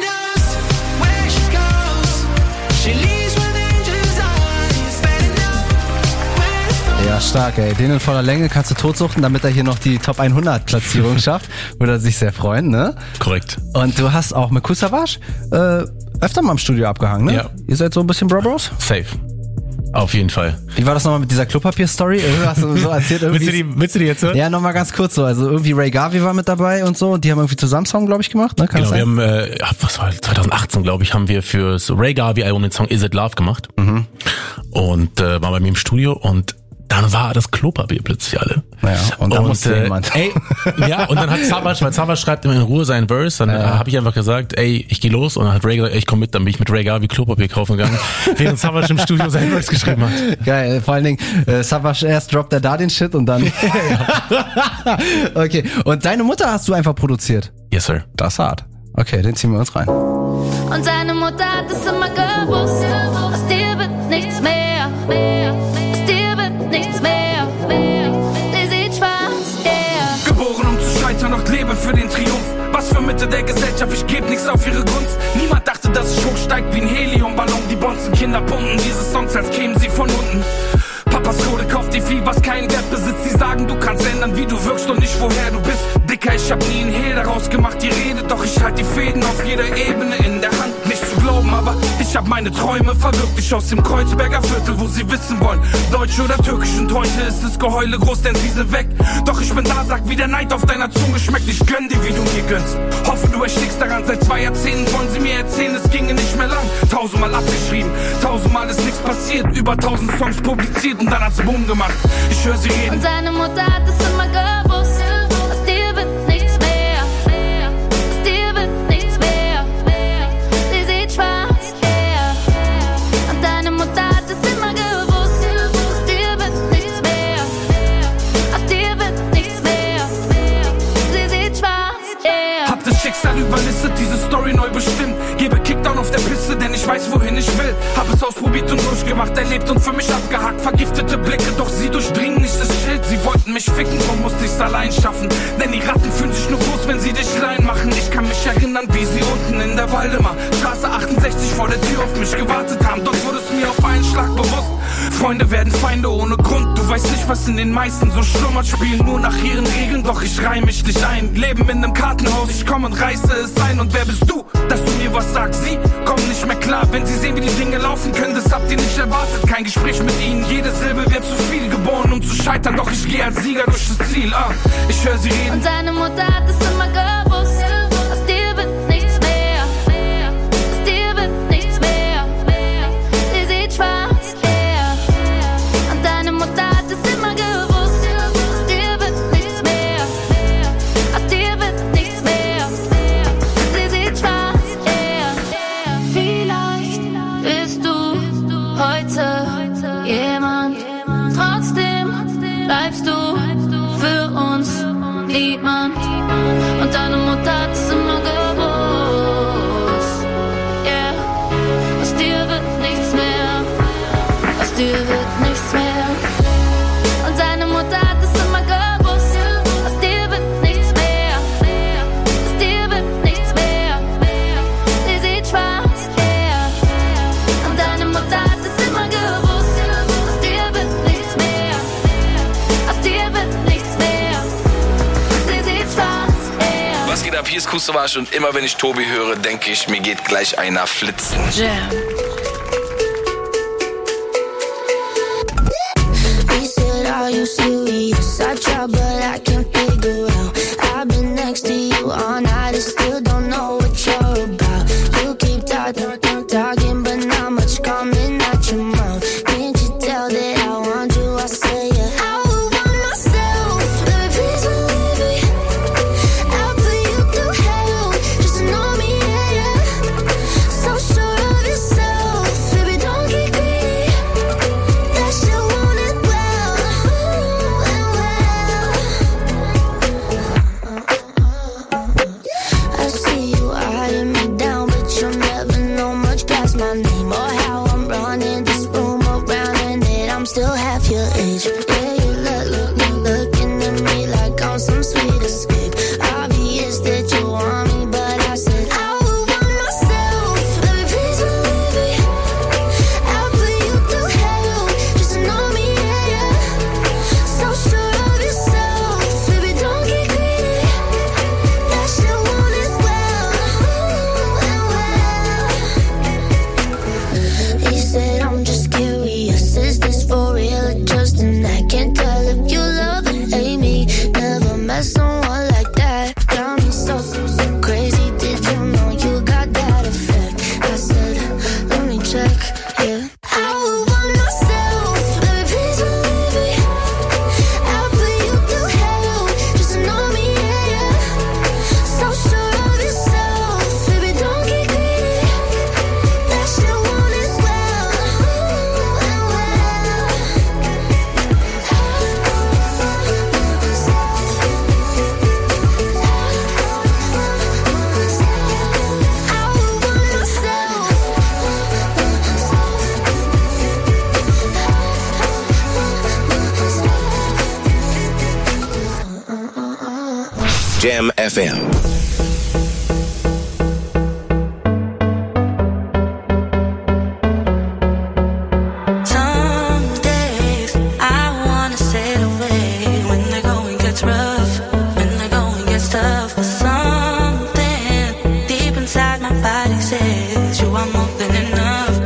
Ja, stark, ey. Den in voller Länge kannst du totsuchten, damit er hier noch die Top 100 Platzierung schafft. Würde er sich sehr freuen, ne? Korrekt. Und du hast auch mit Kool Savas öfter mal im Studio abgehangen, ne? Ja. Ihr seid so ein bisschen Bros? Safe. Auf jeden Fall. Wie war das nochmal mit dieser Klopapier-Story? Hast du so erzählt irgendwie? Willst du die jetzt hören? Ja, nochmal ganz kurz so. Also irgendwie Ray Garvey war mit dabei und so. Und die haben irgendwie zusammen Song, glaube ich, gemacht, ne? Kann genau, das sein? wir haben, was war 2018, glaube ich, haben wir fürs Ray Garvey-Album den Song Is It Love gemacht. Mhm. Und waren bei mir im Studio und dann war das Klopapier plötzlich alle. Ja, und dann musste jemand. Ey, ja, und dann hat Savas, weil Savas schreibt immer in Ruhe seinen Verse, dann habe ich einfach gesagt, ey, ich gehe los, und dann hat Ray gesagt, ey, ich komm mit, dann bin ich mit Ray Garvey Klopapier kaufen gegangen, während Savas im Studio seinen Verse geschrieben hat. Geil, vor allen Dingen, Savas erst droppt er da den Shit und dann. Okay, und deine Mutter hast du einfach produziert? Yes, sir. Das ist hart. Okay, den ziehen wir uns rein. Und deine Mutter hat es immer gewusst, aus dir wird nichts mehr. Aus dir wird nichts mehr. Die sieht schwarz, yeah. Geboren um zu scheitern, doch lebe für den Triumph. Was für Mitte der Gesellschaft, ich geb nichts auf ihre Gunst. Niemand dachte, dass ich hochsteig wie ein Heliumballon. Die Bonzenkinder pumpen diese Songs, als kämen sie von unten. Papas Kohle kauft dir viel, was keinen Wert besitzt. Sie sagen, du kannst ändern, wie du wirkst und nicht woher du bist. Dicker, ich hab nie einen Hehl daraus gemacht. Die Rede hab meine Träume verwirklicht aus dem Kreuzberger Viertel, wo sie wissen wollen, Deutsch oder Türkisch. Und heute ist das Geheule groß, denn sie sind weg. Doch ich bin da, sag, wie der Neid auf deiner Zunge schmeckt. Ich gönn dir, wie du mir gönnst. Hoffe, du erstickst daran. Seit 2 Jahrzehnten wollen sie mir erzählen, es ginge nicht mehr lang. 1000-mal abgeschrieben, 1000-mal ist nichts passiert. Über 1000 Songs publiziert und dann hat's Boom gemacht. Ich höre sie reden. Und deine Mutter hat es immer gewusst. Aus dir wird nichts mehr. Aus dir wird nichts mehr. Sie sieht schwarz, yeah. Und deine Mutter hat es immer gewusst. Aus dir wird nichts mehr. Aus dir wird nichts mehr. Sie sieht schwarz, yeah. Hab das Schicksal überlistet, diese Story neu bestimmt. Gebe Kickdown auf der Piste, denn ich weiß, wohin ich will. Hab es ausprobiert und durchgemacht, erlebt und für mich abgehakt. Vergiftete Blicke, doch sie durchdringen nicht das Schild. Sie wollten mich ficken, so musste ich's allein schaffen. Denn die Ratten fühlen sich nur groß, wenn sie dich klein machen. Ich kann mich erinnern, wie sie unten in der Waldemar Straße 68 vor der Tür auf mich gewartet haben. Dort wurde es mir auf einen Schlag bewusst. Freunde werden Feinde ohne Grund. Du weißt nicht, was in den meisten so schlummert. Spielen nur nach ihren Regeln, doch ich reih mich nicht ein. Leben in einem Kartenhaus, ich komm und reiße es ein. Und wer bist du, dass du mir was sagst? Sie kommen nicht mehr klar, wenn sie sehen, wie die Dinge laufen können. Das habt ihr nicht erwartet, kein Gespräch mit ihnen. Jede Silbe wird zu viel, geboren um zu scheitern. Doch ich gehe als Sieger durch das Ziel, ich höre sie reden. Und deine Mutter hat es immer gewusst. Aus dir wird nichts mehr. Aus dir wird nichts mehr. Sie sieht schwarz, yeah. Und deine Mutter hat es immer gewusst. Aus dir wird nichts mehr. Aus dir wird nichts mehr. Sie sieht schwarz, yeah. Vielleicht bist du heute jemand. Trotzdem bleibst du für uns niemand. Und deine Mutter hat es immer gewusst, yeah. Aus dir wird nichts mehr. Aus dir wird nichts mehr. Und deine Mutter hat es immer gewusst. Aus dir wird nichts mehr. Aus dir wird nichts mehr. Sie sieht schwarz, yeah. Und deine Mutter hat es immer gewusst. Aus dir wird nichts mehr. Aus dir wird nichts mehr. Sie sieht schwarz, yeah. Was geht ab? Hier ist Kustovasch und immer wenn ich Tobi höre, denke ich, mir geht gleich einer flitzen. Jam. He said, are you serious? I try, but I can't figure out. I've been next to you all night and still don't know what you're about. You keep talking, but not much coming out your mouth. Can't you tell that I want you? I say yeah. I would want myself, baby, please believe me. I'll put you through hell, just to know me, yeah, yeah. So sure of yourself, baby, don't get greedy. That shit want it well, I see you eyeing me down, but you'll never know much past my name or how I'm running this room around, and that I'm still half your age. Yeah, you looking at me like I'm some sweet escape. Obvious that you want me, but I said I would want myself, baby, please believe me. I'll put you through hell, just to know me, yeah, yeah. So sure of yourself, baby, don't get greedy. That shit want it well. He said, I'm just curious, is this for real or just an act? Can't tell if you love or hate me. Never met someone like that. Got me so crazy, did you know you got that effect? I said, let me check, yeah. I would want myself, baby, please believe me. I'll put you through hell, just to know me, yeah, yeah. So sure of yourself, baby, don't get greedy. That shit want it well. Jam FM. Some days I wanna sail away when the going gets rough, when the going gets tough. But something deep inside my body says you are more than enough.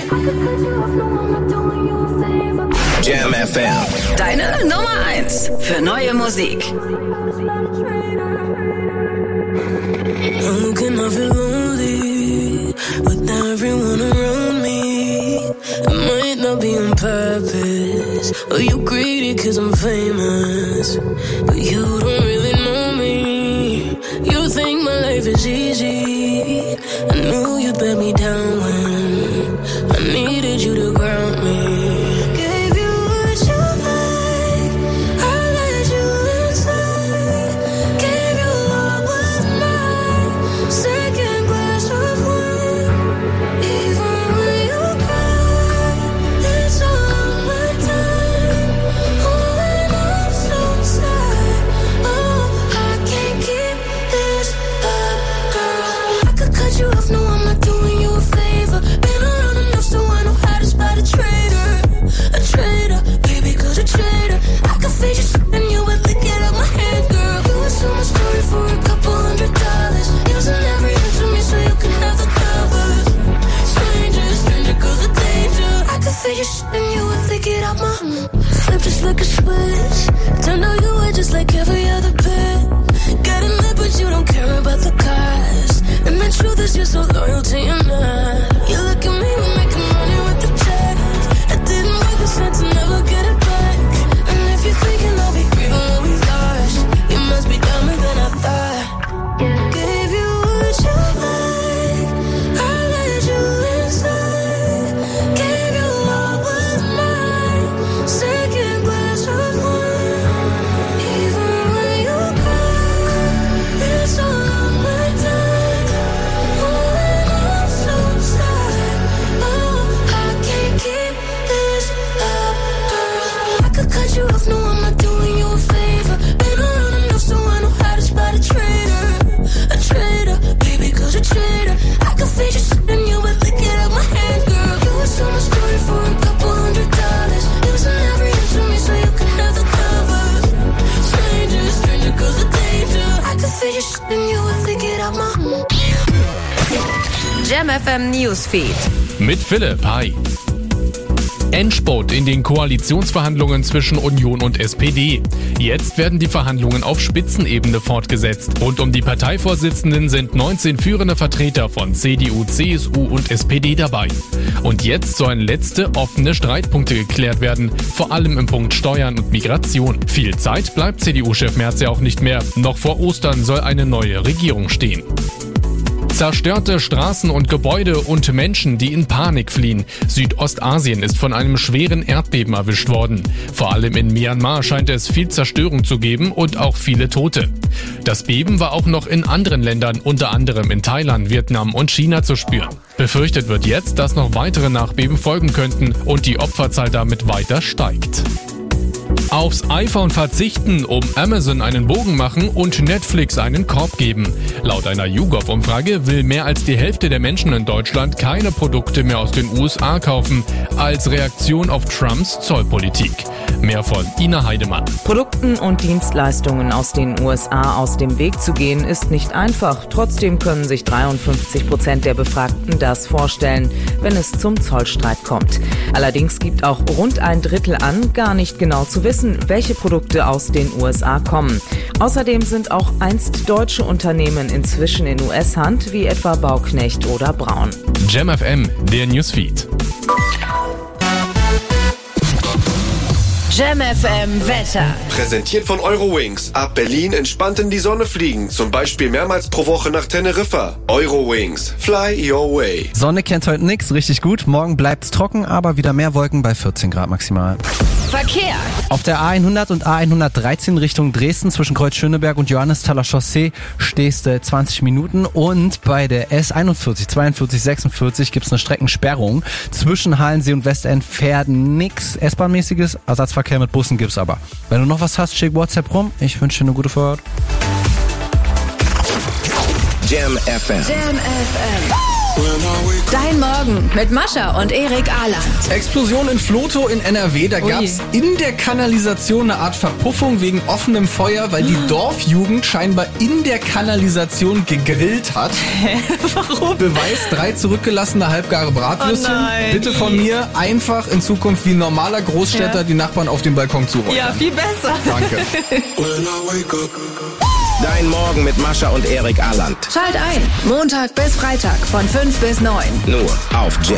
Jam FM. Deine Nummer 1 für neue Musik. How can I feel lonely with everyone around me? It might not be on purpose, or you greedy cause I'm famous, but you don't really know me. You think my life is easy. I knew you'd let me down when I needed you to ground me. Just like a switch. Turned out you were just like every other bit. Got in there but you don't care about the cost. And the truth is you're so loyal to your man. You look at me, we're making money with the checks. It didn't make sense to never get it back. And if you're thinking I'll be grieving what we lost, you must be dumber than I thought. Gave you what you like, I let you inside. Gave you all was mine. Second glass of wine. Even when you cry, it's all on my time. When I'm so sad, oh, I can't keep this up, girl. I could cut you off, no, I'm not doing you a favor. Been around enough so I know how to spot a traitor. A traitor, baby, cause a traitor. I could fade your shit and you would lick it out my hand, girl. You would sell my story for a couple $100. It was an every inch of me so you could have the cover. Stranger, cause a danger. I could fade your shit and you would lick it out my Jam FM Newsfeed. Mit Philipp, hi. Endspurt in den Koalitionsverhandlungen zwischen Union und SPD. Jetzt werden die Verhandlungen auf Spitzenebene fortgesetzt. Rund um die Parteivorsitzenden sind 19 führende Vertreter von CDU, CSU und SPD dabei. Und jetzt sollen letzte offene Streitpunkte geklärt werden, vor allem im Punkt Steuern und Migration. Viel Zeit bleibt CDU-Chef Merz ja auch nicht mehr. Noch vor Ostern soll eine neue Regierung stehen. Zerstörte Straßen und Gebäude und Menschen, die in Panik fliehen. Südostasien ist von einem schweren Erdbeben erwischt worden. Vor allem in Myanmar scheint es viel Zerstörung zu geben und auch viele Tote. Das Beben war auch noch in anderen Ländern, unter anderem in Thailand, Vietnam und China zu spüren. Befürchtet wird jetzt, dass noch weitere Nachbeben folgen könnten und die Opferzahl damit weiter steigt. Aufs iPhone verzichten, um Amazon einen Bogen machen und Netflix einen Korb geben. Laut einer YouGov-Umfrage will mehr als die Hälfte der Menschen in Deutschland keine Produkte mehr aus den USA kaufen, als Reaktion auf Trumps Zollpolitik. Mehr von Ina Heidemann. Produkten und Dienstleistungen aus den USA aus dem Weg zu gehen, ist nicht einfach. Trotzdem können sich 53% der Befragten das vorstellen, wenn es zum Zollstreit kommt. Allerdings gibt auch rund ein Drittel an, gar nicht genau zu wissen, welche Produkte aus den USA kommen. Außerdem sind auch einst deutsche Unternehmen inzwischen in US-Hand, wie etwa Bauknecht oder Braun. Jam FM, der Newsfeed. Jam FM Wetter. Präsentiert von Eurowings. Ab Berlin entspannt in die Sonne fliegen. Zum Beispiel mehrmals pro Woche nach Teneriffa. Eurowings. Fly your way. Sonne kennt heute nix, richtig gut. Morgen bleibt's trocken, aber wieder mehr Wolken bei 14 Grad maximal. Verkehr. Auf der A100 und A113 Richtung Dresden zwischen Kreuz Schöneberg und Johannesthaler Chaussee stehst 20 Minuten und bei der S41, 42, 46 gibt's eine Streckensperrung. Zwischen Halensee und Westend fährt nix S-Bahn-mäßiges, Ersatzverkehr mit Bussen gibt's aber. Wenn du noch was hast, schick WhatsApp rum. Ich wünsche dir eine gute Fahrt. Jam FM. Jam FM. Dein Morgen mit Mascha und Erik Ahrland. Explosion in Vlotho in NRW. Da gab's in der Kanalisation eine Art Verpuffung wegen offenem Feuer, weil die Dorfjugend scheinbar in der Kanalisation gegrillt hat. Hä? Warum? Beweis: 3 zurückgelassene halbgare Bratwürstchen. Oh nein. Bitte von mir einfach in Zukunft wie ein normaler Großstädter die Nachbarn auf den Balkon zuräumen. Ja, viel besser. Danke. Dein Morgen mit Mascha und Erik Ahrland. Schalt ein. Montag bis Freitag von 5 bis 9. Nur auf Jam.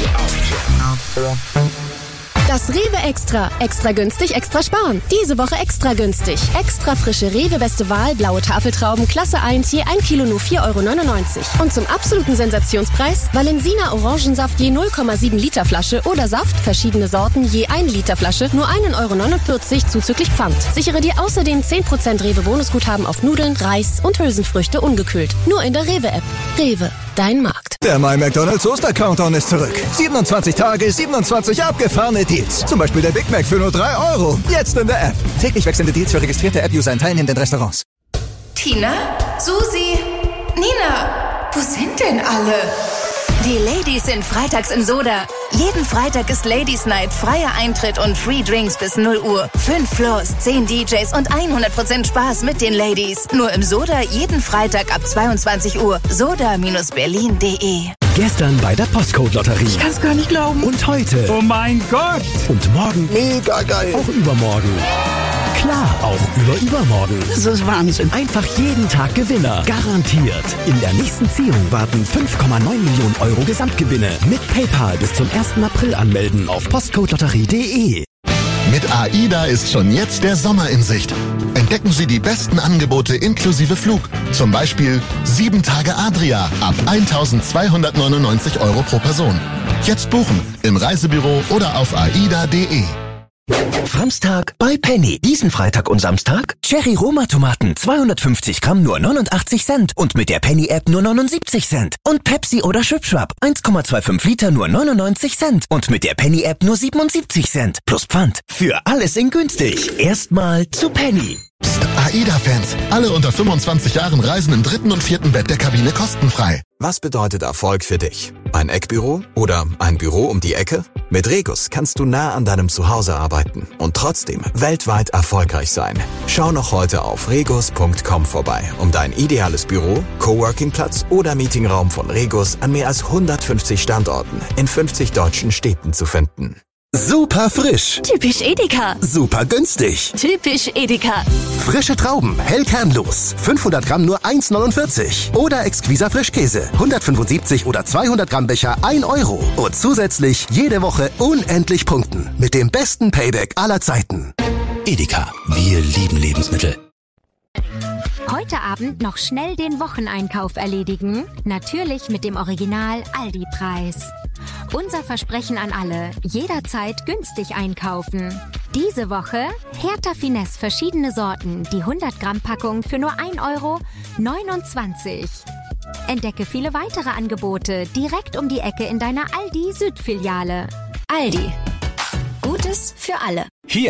Das Rewe Extra. Extra günstig, extra sparen. Diese Woche extra günstig. Extra frische Rewe Beste Wahl, blaue Tafeltrauben, Klasse 1, je 1 Kilo nur 4,99 €. Und zum absoluten Sensationspreis Valensina Orangensaft je 0,7 Liter Flasche oder Saft, verschiedene Sorten, je 1 Liter Flasche, nur 1,49 € zuzüglich Pfand. Sichere dir außerdem 10% Rewe Bonusguthaben auf Nudeln, Reis und Hülsenfrüchte ungekühlt. Nur in der Rewe-App. Rewe, dein Markt. Der My McDonald's Oster-Countdown ist zurück. 27 Tage, 27 abgefahrene Deals. Zum Beispiel der Big Mac für nur 3 €. Jetzt in der App. Täglich wechselnde Deals für registrierte App-User in teilnehmenden Restaurants. Tina? Susi? Nina? Wo sind denn alle? Die Ladies sind freitags im Soda. Jeden Freitag ist Ladies Night, freier Eintritt und Free Drinks bis 0 Uhr. 5 Floors, 10 DJs und 100% Spaß mit den Ladies. Nur im Soda jeden Freitag ab 22 Uhr. soda-berlin.de. Gestern bei der Postcode-Lotterie. Ich kann's gar nicht glauben. Und heute. Oh mein Gott. Und morgen. Mega geil. Auch übermorgen. Klar, auch übermorgen. Das ist Wahnsinn. Einfach jeden Tag Gewinner. Garantiert. In der nächsten Ziehung warten 5,9 Millionen € Gesamtgewinne. Mit PayPal bis zum 1. April anmelden auf postcodelotterie.de. Mit AIDA ist schon jetzt der Sommer in Sicht. Entdecken Sie die besten Angebote inklusive Flug. Zum Beispiel 7 Tage Adria ab 1.299 € pro Person. Jetzt buchen im Reisebüro oder auf aida.de. Framstag bei Penny. Diesen Freitag und Samstag Cherry Roma Tomaten 250 Gramm nur 89 Cent und mit der Penny App nur 79 Cent. Und Pepsi oder Schwipschwap 1,25 Liter nur 99 Cent und mit der Penny App nur 77 Cent. Plus Pfand. Für alles in günstig. Erstmal zu Penny. Psst, AIDA-Fans. Alle unter 25 Jahren reisen im 3. und 4. Bett der Kabine kostenfrei. Was bedeutet Erfolg für dich? Ein Eckbüro oder ein Büro um die Ecke? Mit Regus kannst du nah an deinem Zuhause arbeiten und trotzdem weltweit erfolgreich sein. Schau noch heute auf regus.com vorbei, um dein ideales Büro, Coworking-Platz oder Meetingraum von Regus an mehr als 150 Standorten in 50 deutschen Städten zu finden. Super frisch. Typisch Edeka. Super günstig. Typisch Edeka. Frische Trauben, hell kernlos. 500 Gramm nur 1,49 €. Oder Exquisa Frischkäse. 175 oder 200 Gramm Becher 1 €. Und zusätzlich jede Woche unendlich punkten. Mit dem besten Payback aller Zeiten. Edeka. Wir lieben Lebensmittel. Heute Abend noch schnell den Wocheneinkauf erledigen. Natürlich mit dem Original Aldi-Preis. Unser Versprechen an alle: jederzeit günstig einkaufen. Diese Woche Hertha Finesse verschiedene Sorten, die 100-Gramm-Packung für nur 1,29 €. Entdecke viele weitere Angebote direkt um die Ecke in deiner Aldi Südfiliale. Aldi. Gutes für alle. Hier